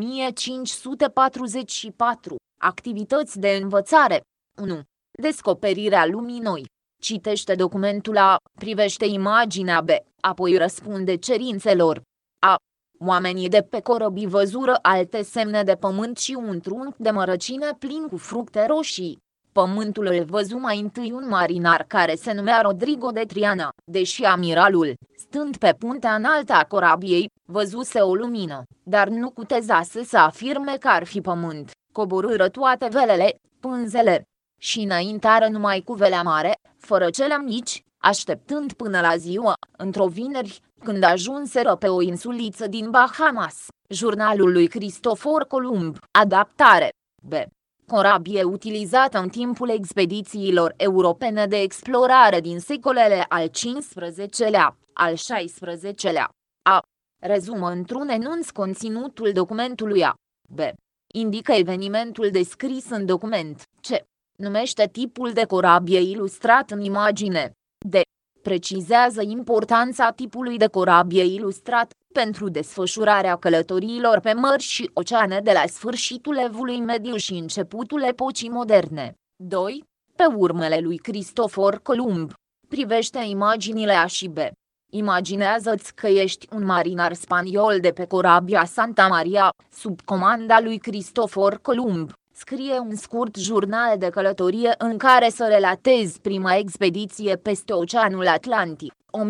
1544. Activități de învățare. 1. Descoperirea lumii noi. Citește documentul A, privește imaginea B, apoi răspunde cerințelor. A. Oamenii de pe corăbii văzură alte semne de pământ și un trunchi de mărăcine plin cu fructe roșii. Pământul îl văzu mai întâi un marinar care se numea Rodrigo de Triana, deși amiralul, stând pe puntea înaltă a corabiei, văzuse o lumină, dar nu cutezase să afirme că ar fi pământ. Coborâră toate velele, pânzele, și înaintară numai cu velea mare, fără cele mici, așteptând până la ziua, într-o vineri, când ajunseră pe o insuliță din Bahamas. Jurnalul lui Cristofor Columb, adaptare. B. Corabie utilizată în timpul expedițiilor europene de explorare din secolele al XV-lea, al XVI-lea. A. Rezumă într-un enunț conținutul documentului A. B. Indică evenimentul descris în document. C. Numește tipul de corabie ilustrat în imagine. D. Precizează importanța tipului de corabie ilustrat pentru desfășurarea călătoriilor pe mări și oceane de la sfârșitul evului mediu și începutul epocii moderne. 2. Pe urmele lui Cristofor Columb. Privește imaginile A și B. Imaginează-ți că ești un marinar spaniol de pe corabia Santa Maria, sub comanda lui Cristofor Columb. Scrie un scurt jurnal de călătorie în care să relatezi prima expediție peste Oceanul Atlantic,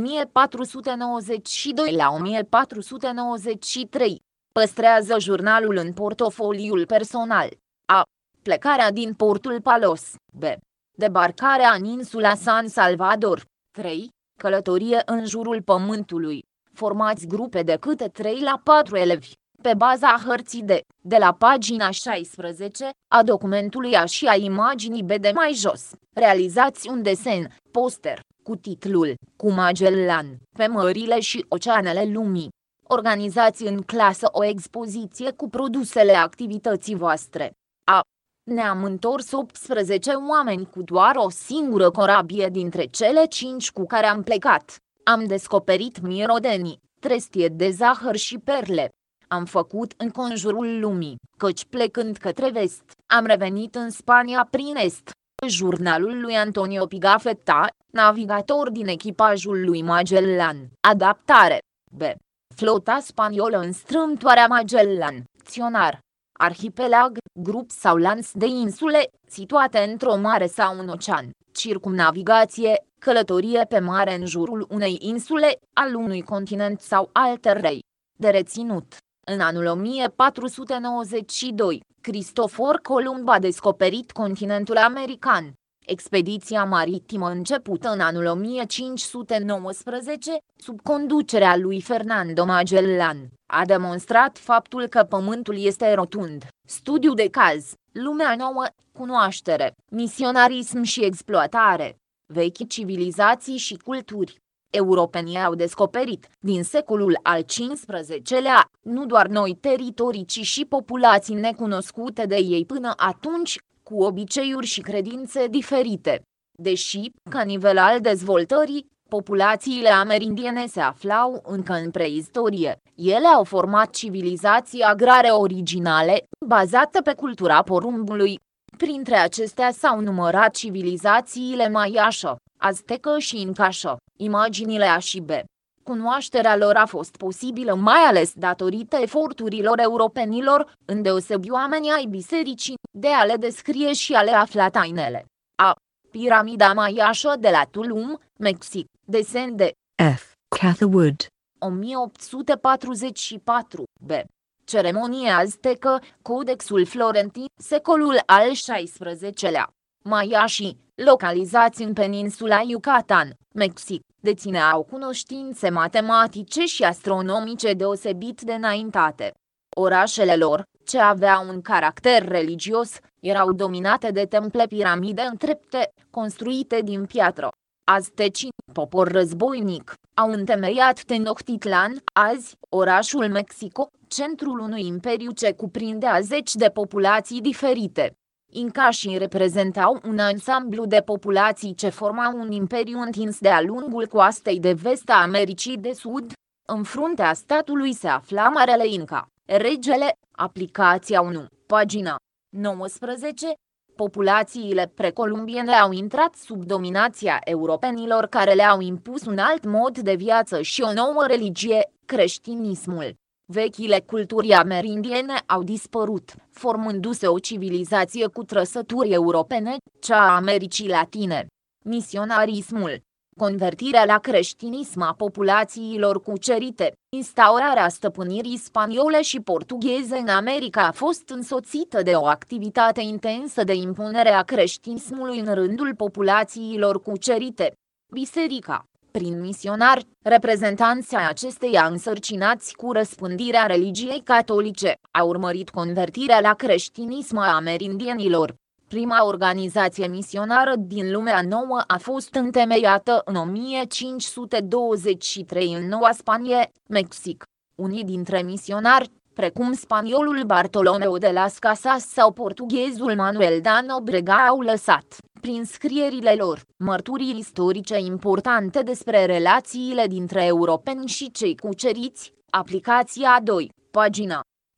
1492 la 1493. Păstrează jurnalul în portofoliul personal. A. Plecarea din portul Palos. B. Debarcarea în insula San Salvador. 3. Călătorie în jurul pământului. Formați grupe de câte 3 la 4 elevi. Pe baza hărții de la pagina 16 a documentului A și a imaginii B de mai jos, realizați un desen, poster, cu titlul, cu Magellan, pe mările și oceanele lumii. Organizați în clasă o expoziție cu produsele activității voastre. A. Ne-am întors 18 oameni cu doar o singură corabie dintre cele 5 cu care am plecat. Am descoperit mirodenii, trestie de zahăr și perle. Am făcut înconjurul lumii, căci plecând către vest, am revenit în Spania prin est. Jurnalul lui Antonio Pigafetta, navigator din echipajul lui Magellan. Adaptare. B. Flota spaniolă în strâmtoarea Magellan. Ționar. Arhipelag, grup sau lanț de insule, situate într-o mare sau un ocean. Circumnavigație, călătorie pe mare în jurul unei insule, al unui continent sau al terrei. De reținut. În anul 1492, Cristofor Columb a descoperit continentul american. Expediția maritimă începută în anul 1519, sub conducerea lui Fernando Magellan, a demonstrat faptul că Pământul este rotund. Studiu de caz, lumea nouă, cunoaștere, misionarism și exploatare, vechi civilizații și culturi. Europenii au descoperit, din secolul al XV-lea, nu doar noi teritorii, ci și populații necunoscute de ei până atunci, cu obiceiuri și credințe diferite. Deși, ca nivel al dezvoltării, Populațiile amerindiene se aflau încă în preistorie. Ele au format civilizații agrare originale, bazate pe cultura porumbului. Printre acestea s-au numărat civilizațiile maiașă, aztecă și incașă. Imaginile A și B. Cunoașterea lor a fost posibilă mai ales datorită eforturilor europenilor, îndeosebi oamenii ai bisericii, de a le descrie și a le afla tainele. A. Piramida maiașă de la Tulum, Mexic, desen de F. Catherwood. 1844, B. Ceremonie aztecă, Codexul Florentin, secolul al XVI-lea. Maiașii, localizați în peninsula Yucatan, Mexic, dețineau cunoștințe matematice și astronomice deosebit de înaintate. Orașele lor, ce aveau un caracter religios, erau dominate de temple piramide întrepte, construite din piatră. Aztecii, popor războinic, au întemeiat Tenochtitlan, azi, orașul Mexico, centrul unui imperiu ce cuprindea zeci de populații diferite. Incașii reprezentau un ansamblu de populații ce formau un imperiu întins de-a lungul coastei de vest a Americii de Sud. În fruntea statului se afla Marele Inca, regele, aplicația 1, pagina 19. Populațiile precolumbiene au intrat sub dominația europenilor care le-au impus un alt mod de viață și o nouă religie, creștinismul. Vechile culturi amerindiene au dispărut, formându-se o civilizație cu trăsături europene, cea a Americii Latine. Misionarismul, convertirea la creștinism a populațiilor cucerite, instaurarea stăpânirii spaniole și portugheze în America a fost însoțită de o activitate intensă de impunere a creștinismului în rândul populațiilor cucerite. Biserica, prin misionari, reprezentanții acesteia însărcinați cu răspândirea religiei catolice, a urmărit convertirea la creștinism a amerindienilor. Prima organizație misionară din lumea nouă a fost întemeiată în 1523 în Noua Spanie, Mexic. Unii dintre misionari, precum spaniolul Bartolomeu de las Casas sau portughezul Manuel da Nóbrega, au lăsat, prin scrierile lor, mărturii istorice importante despre relațiile dintre europeni și cei cuceriți. Aplicația 2, pagina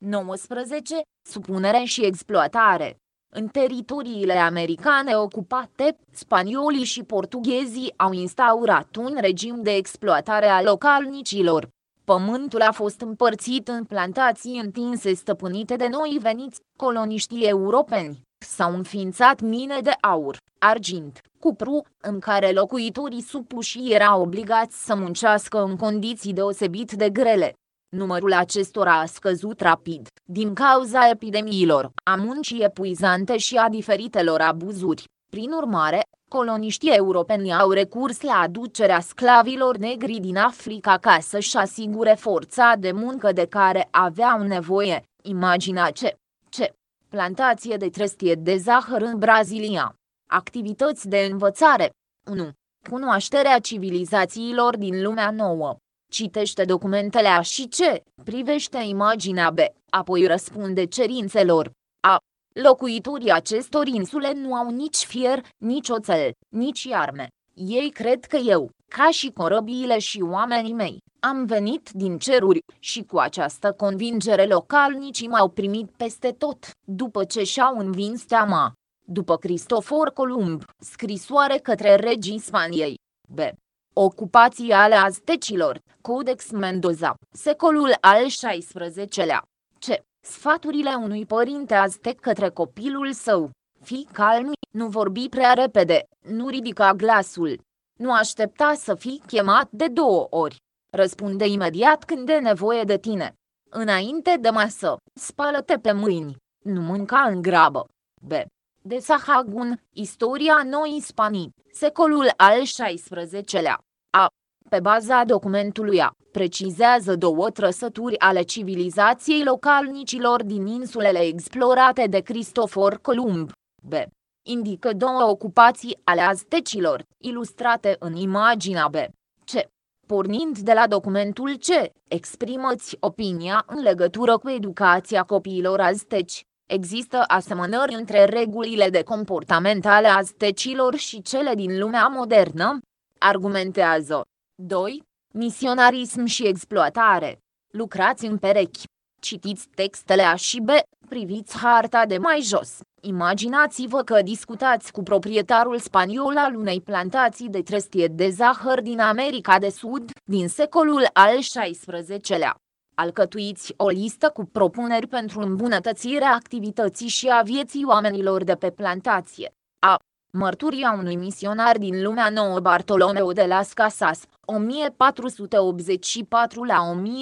19, supunere și exploatare. În teritoriile americane ocupate, spaniolii și portughezii au instaurat un regim de exploatare a localnicilor. Pământul a fost împărțit în plantații întinse stăpânite de noi veniți, coloniștii europeni. S-au înființat mine de aur, argint, cupru, în care locuitorii supuși erau obligați să muncească în condiții deosebit de grele. Numărul acestora a scăzut rapid, din cauza epidemiilor, a muncii epuizante și a diferitelor abuzuri. Prin urmare, coloniștii europeni au recurs la aducerea sclavilor negri din Africa ca să-și asigure forța de muncă de care aveau nevoie. Imagina ce plantație de trestie de zahăr în Brazilia. Activități de învățare. 1. Cunoașterea civilizațiilor din lumea nouă. Citește documentele A și C, privește imaginea B, apoi răspunde cerințelor. A. Locuitorii acestor insule nu au nici fier, nici oțel, nici arme. Ei cred că eu, ca și corăbiile și oamenii mei, am venit din ceruri și cu această convingere localnicii m-au primit peste tot, după ce și-au învins teama. După Cristofor Columb, scrisoare către regii Spaniei. B. Ocupații ale aztecilor, Codex Mendoza, secolul al XVI-lea. C. Sfaturile unui părinte aztec către copilul său. Fii calm, nu vorbi prea repede, nu ridica glasul. Nu aștepta să fii chemat de 2 ori. Răspunde imediat când e nevoie de tine. Înainte de masă, spală-te pe mâini. Nu mânca în grabă. B. De Sahagún, Istoria Noii Spanii, secolul al XVI-lea. A. Pe baza documentului A, precizează 2 trăsături ale civilizației localnicilor din insulele explorate de Cristofor Columb. B. Indică 2 ocupații ale aztecilor, ilustrate în imaginea B. C. Pornind de la documentul C, exprimă-ți opinia în legătură cu educația copiilor azteci. Există asemănări între regulile de comportament ale aztecilor și cele din lumea modernă? Argumentează. 2. Misionarism și exploatare. Lucrați în perechi. Citiți textele A și B, priviți harta de mai jos. Imaginați-vă că discutați cu proprietarul spaniol al unei plantații de trestie de zahăr din America de Sud, din secolul al XVI-lea. Alcătuiți o listă cu propuneri pentru îmbunătățirea activității și a vieții oamenilor de pe plantație. A. Mărturia unui misionar din lumea nouă. Bartolomeu de las Casas, 1484 la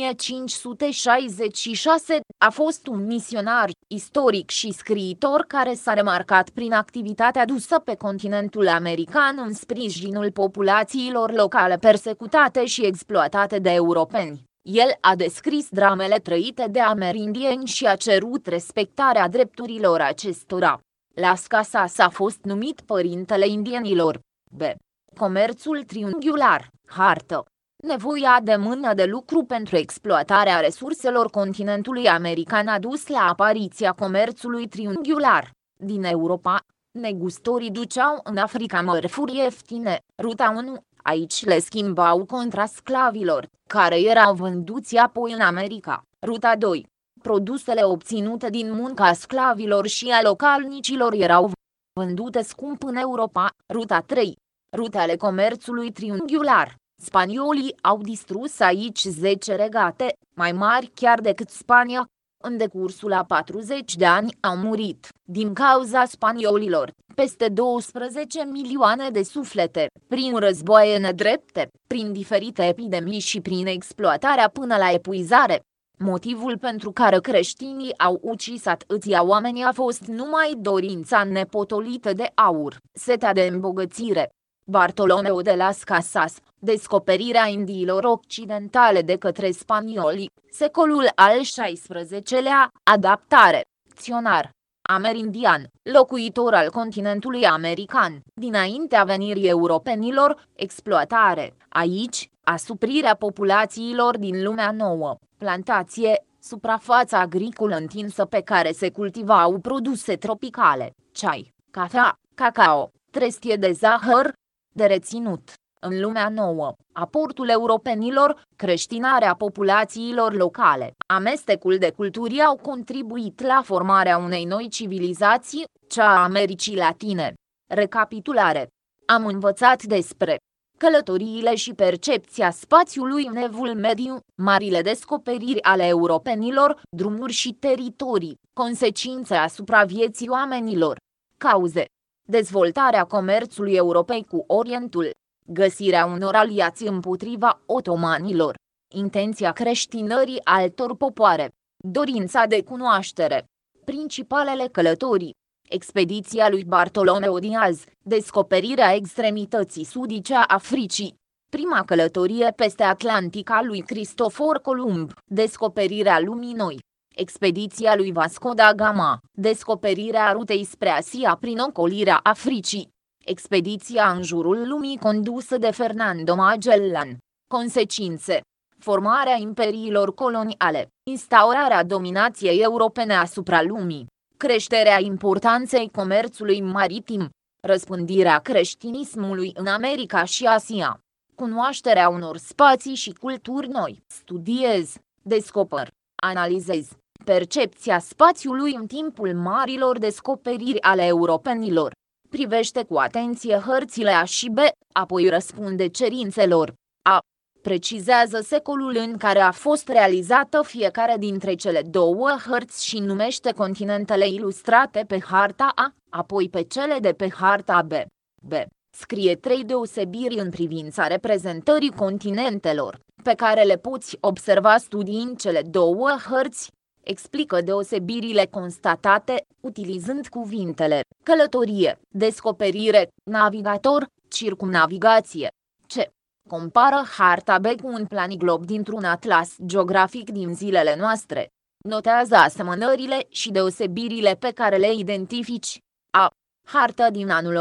1566, a fost un misionar, istoric și scriitor care s-a remarcat prin activitatea dusă pe continentul american în sprijinul populațiilor locale persecutate și exploatate de europeni. El a descris dramele trăite de amerindieni și a cerut respectarea drepturilor acestora. Las Casas a fost numit părintele indienilor. B. Comerțul triunghiular, hartă. Nevoia de mână de lucru pentru exploatarea resurselor continentului american a dus la apariția comerțului triunghiular. Din Europa, negustorii duceau în Africa mărfuri ieftine, ruta 1, aici le schimbau contra sclavilor, care erau vânduți apoi în America, ruta 2. Produsele obținute din munca sclavilor și a localnicilor erau vândute scump în Europa, ruta 3. Rutele comerțului triunghiular. Spaniolii au distrus aici 10 regate, mai mari chiar decât Spania. În decursul a 40 de ani au murit, din cauza spaniolilor, peste 12 milioane de suflete, prin războaie nedrepte, prin diferite epidemii și prin exploatarea până la epuizare. Motivul pentru care creștinii au ucis atâția oameni a fost numai dorința nepotolită de aur, setea de îmbogățire. Bartolomeu de las Casas, descoperirea Indiilor Occidentale de către spanioli, secolul al XVI-lea, adaptare, ționar, amerindian, locuitor al continentului american, dinaintea venirii europenilor, exploatare, aici, asuprirea populațiilor din lumea nouă, plantație, suprafața agricolă întinsă pe care se cultivau produse tropicale, ceai, cafea, cacao, trestie de zahăr, de reținut. În lumea nouă, aportul europenilor, creștinarea populațiilor locale, amestecul de culturi au contribuit la formarea unei noi civilizații, cea a Americii Latine. Recapitulare. Am învățat despre călătoriile și percepția spațiului în Evul Mediu, marile descoperiri ale europenilor, drumuri și teritorii, consecințe asupra vieții oamenilor, cauze, dezvoltarea comerțului Europei cu Orientul, găsirea unor aliați împotriva otomanilor, intenția creștinării altor popoare, dorința de cunoaștere, principalele călătorii, expediția lui Bartolomeu Diaz, descoperirea extremității sudice a Africii, prima călătorie peste Atlantic a lui Cristofor Columb, descoperirea lumii noi, expediția lui Vasco da Gama, descoperirea rutei spre Asia prin ocolirea Africii, expediția în jurul lumii condusă de Fernando Magellan, consecințe, formarea imperiilor coloniale, instaurarea dominației europene asupra lumii, creșterea importanței comerțului maritim, răspândirea creștinismului în America și Asia, cunoașterea unor spații și culturi noi, studiez, descoper, analizez, percepția spațiului în timpul marilor descoperiri ale europenilor, privește cu atenție hărțile A și B, apoi răspunde cerințelor. A. Precizează secolul în care a fost realizată fiecare dintre cele două hărți și numește continentele ilustrate pe harta A, apoi pe cele de pe harta B. B. Scrie 3 deosebiri în privința reprezentării continentelor, pe care le poți observa studiind cele două hărți. Explică deosebirile constatate, utilizând cuvintele călătorie, descoperire, navigator, circumnavigație. C. Compară harta B cu un planiglob dintr-un atlas geografic din zilele noastre. Notează asemănările și deosebirile pe care le identifici. A. Hartă din anul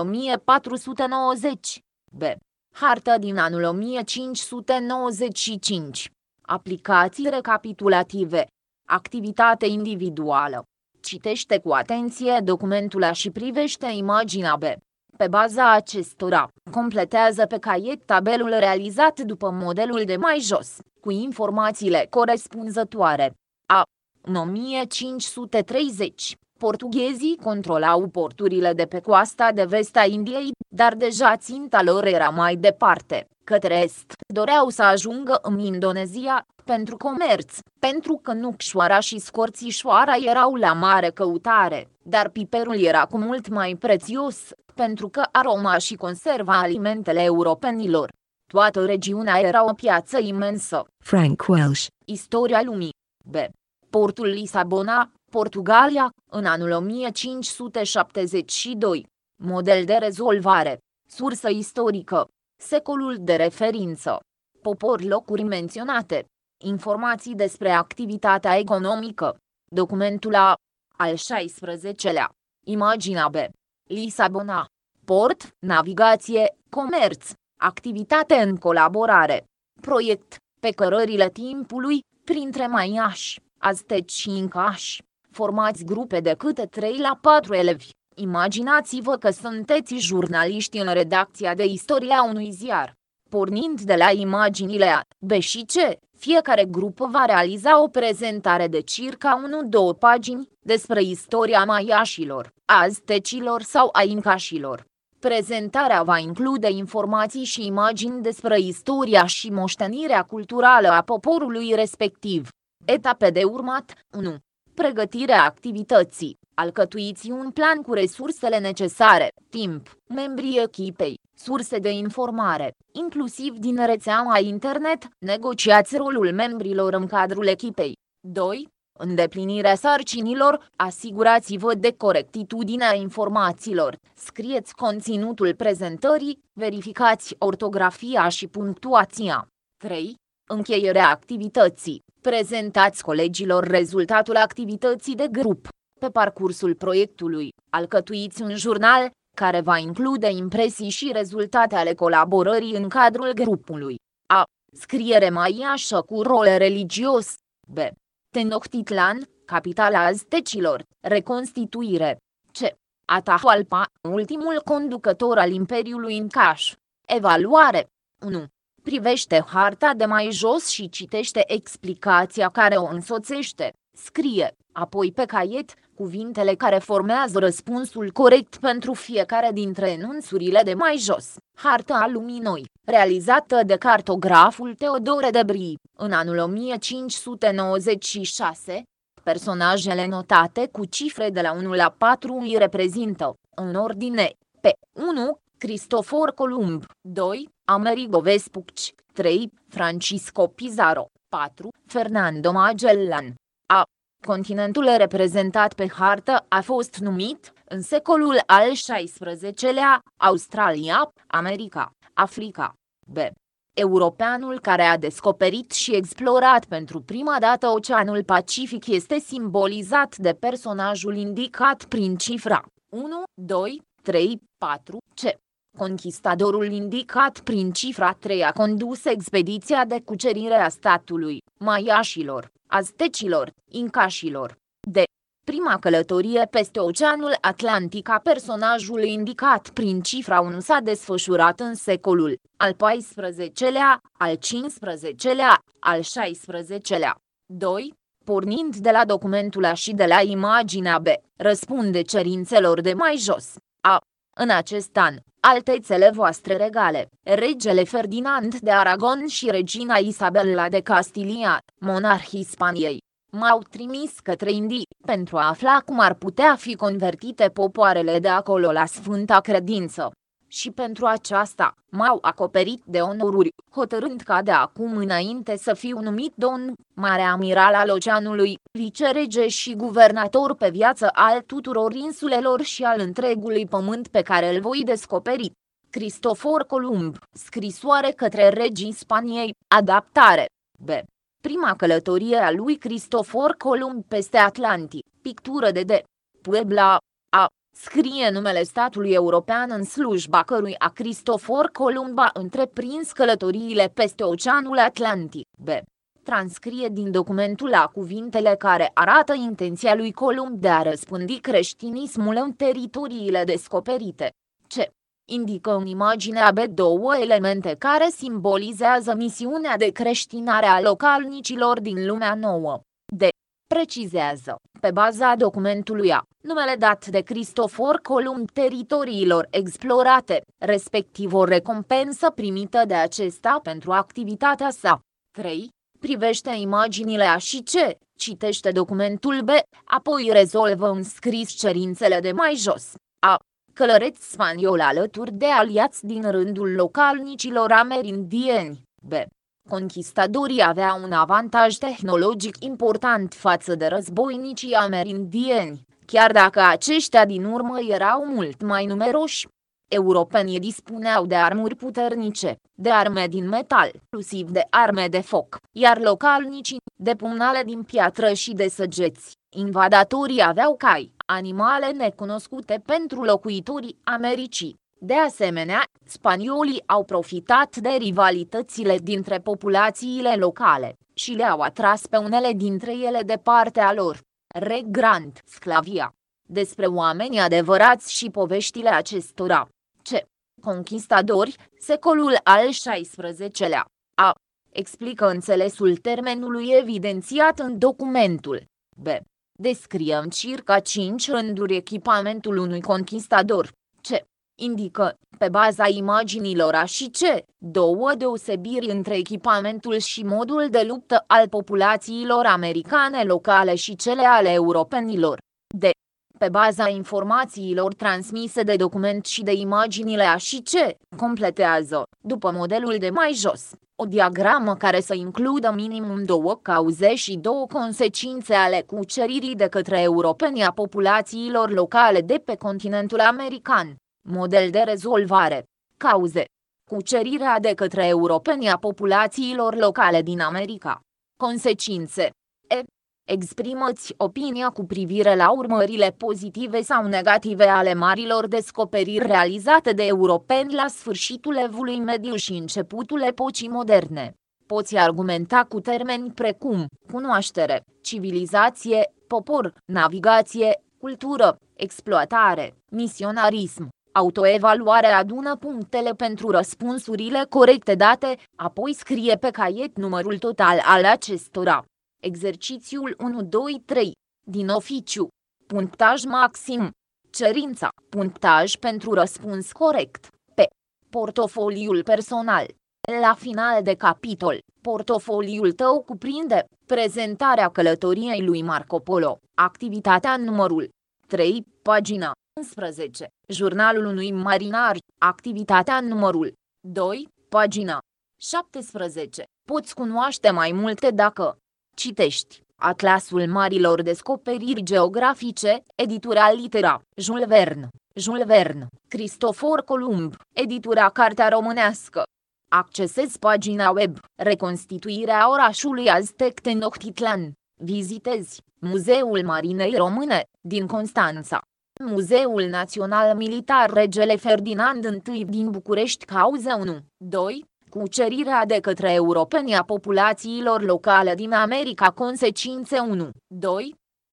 1490. B. Hartă din anul 1595. Aplicații recapitulative. Activitate individuală. Citește cu atenție documentul A și privește imaginea B. Pe baza acestora, completează pe caiet tabelul realizat după modelul de mai jos, cu informațiile corespunzătoare. În 1530, portughezii controlau porturile de pe coasta de vest a Indiei, dar deja ținta lor era mai departe, către est. Doreau să ajungă în Indonezia, pentru comerț, pentru că nucșoara și scorțișoara erau la mare căutare, dar piperul era cu mult mai prețios, pentru că aroma și conserva alimentele europenilor. Toată regiunea era o piață imensă. Frank Welsh. Istoria lumii. B. Portul Lisabona, Portugalia, în anul 1572. Model de rezolvare. Sursă istorică. Secolul de referință. Popor, locuri menționate. Informații despre activitatea economică. Documentul A. Al 16-lea. Imaginea B. Lisabona. Port, navigație, comerț, activitate în colaborare. Proiect, pe cărările timpului, printre maiași, azteci și incași. Formați grupe de câte 3 la 4 elevi. Imaginați-vă că sunteți jurnaliști în redacția de istorie a unui ziar. Pornind de la imaginile A, B și C, fiecare grup va realiza o prezentare de circa 1-2 pagini despre istoria maiașilor, aztecilor sau a incașilor. Prezentarea va include informații și imagini despre istoria și moștenirea culturală a poporului respectiv. Etape de urmat. 1. Pregătirea activității. Alcătuiți un plan cu resursele necesare, timp, membrii echipei, surse de informare, inclusiv din rețeaua internet, negociați rolul membrilor în cadrul echipei. 2. Îndeplinirea sarcinilor, asigurați-vă de corectitudinea informațiilor, scrieți conținutul prezentării, verificați ortografia și punctuația. 3. Încheierea activității, prezentați colegilor rezultatul activității de grup. Pe parcursul proiectului, alcătuiți un jurnal, care va include impresii și rezultate ale colaborării în cadrul grupului. A. Scriere maiașă cu rol religios. B. Tenochtitlan, capitala aztecilor, reconstituire. C. Atahualpa, ultimul conducător al Imperiului Incaș. Evaluare. 1. Privește harta de mai jos și citește explicația care o însoțește. Scrie, apoi pe caiet, cuvintele care formează răspunsul corect pentru fiecare dintre enunțurile de mai jos. Harta lumii noi, realizată de cartograful Teodore de Brie, în anul 1596. Personajele notate cu cifre de la 1 la 4 îi reprezintă, în ordine, pe 1. Cristofor Columb, 2. Amerigo Vespucci, 3. Francisco Pizarro, 4. Fernando Magellan. A. Continentul reprezentat pe hartă a fost numit, în secolul al XVI-lea, Australia, America, Africa. B. Europeanul care a descoperit și explorat pentru prima dată Oceanul Pacific este simbolizat de personajul indicat prin cifra 1, 2, 3, 4, C. Conquistadorul indicat prin cifra 3 a condus expediția de cucerire a statului, maiașilor, aztecilor, incașilor. D. Prima călătorie peste Oceanul Atlantic a personajului indicat prin cifra 1 s-a desfășurat în secolul al XIV-lea, al XV-lea, al XVI-lea. 2. Pornind de la documentul A și de la imaginea B, răspunde cerințelor de mai jos. A. În acest an, altețele voastre regale, regele Ferdinand de Aragon și regina Isabela de Castilia, monarhii Spaniei, m-au trimis către Indii, pentru a afla cum ar putea fi convertite popoarele de acolo la sfânta credință. Și pentru aceasta, m-au acoperit de onoruri, hotărând ca de acum înainte să fiu numit domn, mare amiral al oceanului, vicerege și guvernator pe viață al tuturor insulelor și al întregului pământ pe care îl voi descoperi. Cristofor Columb, scrisoare către regii Spaniei, adaptare. B. Prima călătorie a lui Cristofor Columb peste Atlantic, pictură de D. Puebla. A. Scrie numele statului european în slujba căruia Cristofor Columb a întreprins călătoriile peste Oceanul Atlantic. B. Transcrie din documentul A cuvintele care arată intenția lui Columb de a răspândi creștinismul în teritoriile descoperite. C. indică în imaginea B două elemente care simbolizează misiunea de creștinare a localnicilor din lumea nouă. D. Precizează, pe baza documentului A, numele dat de Cristofor Columb teritoriilor explorate, respectiv o recompensă primită de acesta pentru activitatea sa. 3. Privește imaginile A și C, citește documentul B, apoi rezolvă în scris cerințele de mai jos. A. Călăreț spaniol alături de aliați din rândul localnicilor amerindieni. B. Conquistadorii aveau un avantaj tehnologic important față de războinicii amerindieni, chiar dacă aceștia din urmă erau mult mai numeroși. Europenii dispuneau de armuri puternice, de arme din metal, inclusiv de arme de foc, iar localnicii, de pumnale din piatră și de săgeți. Invadatorii aveau cai, animale necunoscute pentru locuitorii Americii. De asemenea, spaniolii au profitat de rivalitățile dintre populațiile locale și le-au atras pe unele dintre ele de partea lor. Regrand Sclavia. Despre oameni adevărați și poveștile acestora. C. Conquistadori, secolul al XVI-lea. A. Explică înțelesul termenului evidențiat în documentul. B. Descrie în circa 5 rânduri echipamentul unui conquistador. C. Indică, pe baza imaginilor A și C, două deosebiri între echipamentul și modul de luptă al populațiilor americane locale și cele ale europenilor. D. Pe baza informațiilor transmise de document și de imaginile A și C, completează, după modelul de mai jos, o diagramă care să includă minimum 2 cauze și 2 consecințe ale cuceririi de către europeni a populațiilor locale de pe continentul american. Model de rezolvare. Cauze. Cucerirea de către europeni a populațiilor locale din America. Consecințe. E. Exprimă-ți opinia cu privire la urmările pozitive sau negative ale marilor descoperiri realizate de europeni la sfârșitul evului mediu și începutul epocii moderne. Poți argumenta cu termeni precum cunoaștere, civilizație, popor, navigație, cultură, exploatare, misionarism. Autoevaluare. Adună punctele pentru răspunsurile corecte date, apoi scrie pe caiet numărul total al acestora. Exercițiul 1-2-3. Din oficiu. Punctaj maxim. Cerința. Punctaj pentru răspuns corect. P. Portofoliul personal. La final de capitol, portofoliul tău cuprinde prezentarea călătoriei lui Marco Polo, activitatea numărul 3, pagina 11, jurnalul unui marinar, activitatea numărul 2, pagina 17. Poți cunoaște mai multe dacă citești Atlasul Marilor Descoperiri Geografice, editura Litera, Jules Verne. Jules Verne, Cristofor Columb, editura Cartea Românească. Accesezi pagina web, reconstituirea orașului aztec Tenochtitlan. Vizitezi Muzeul Marinei Române, din Constanța. Muzeul Național Militar Regele Ferdinand I din București. Cauze 1, 2, cucerirea de către europeni a populațiilor locale din America. Consecințe 1, 2,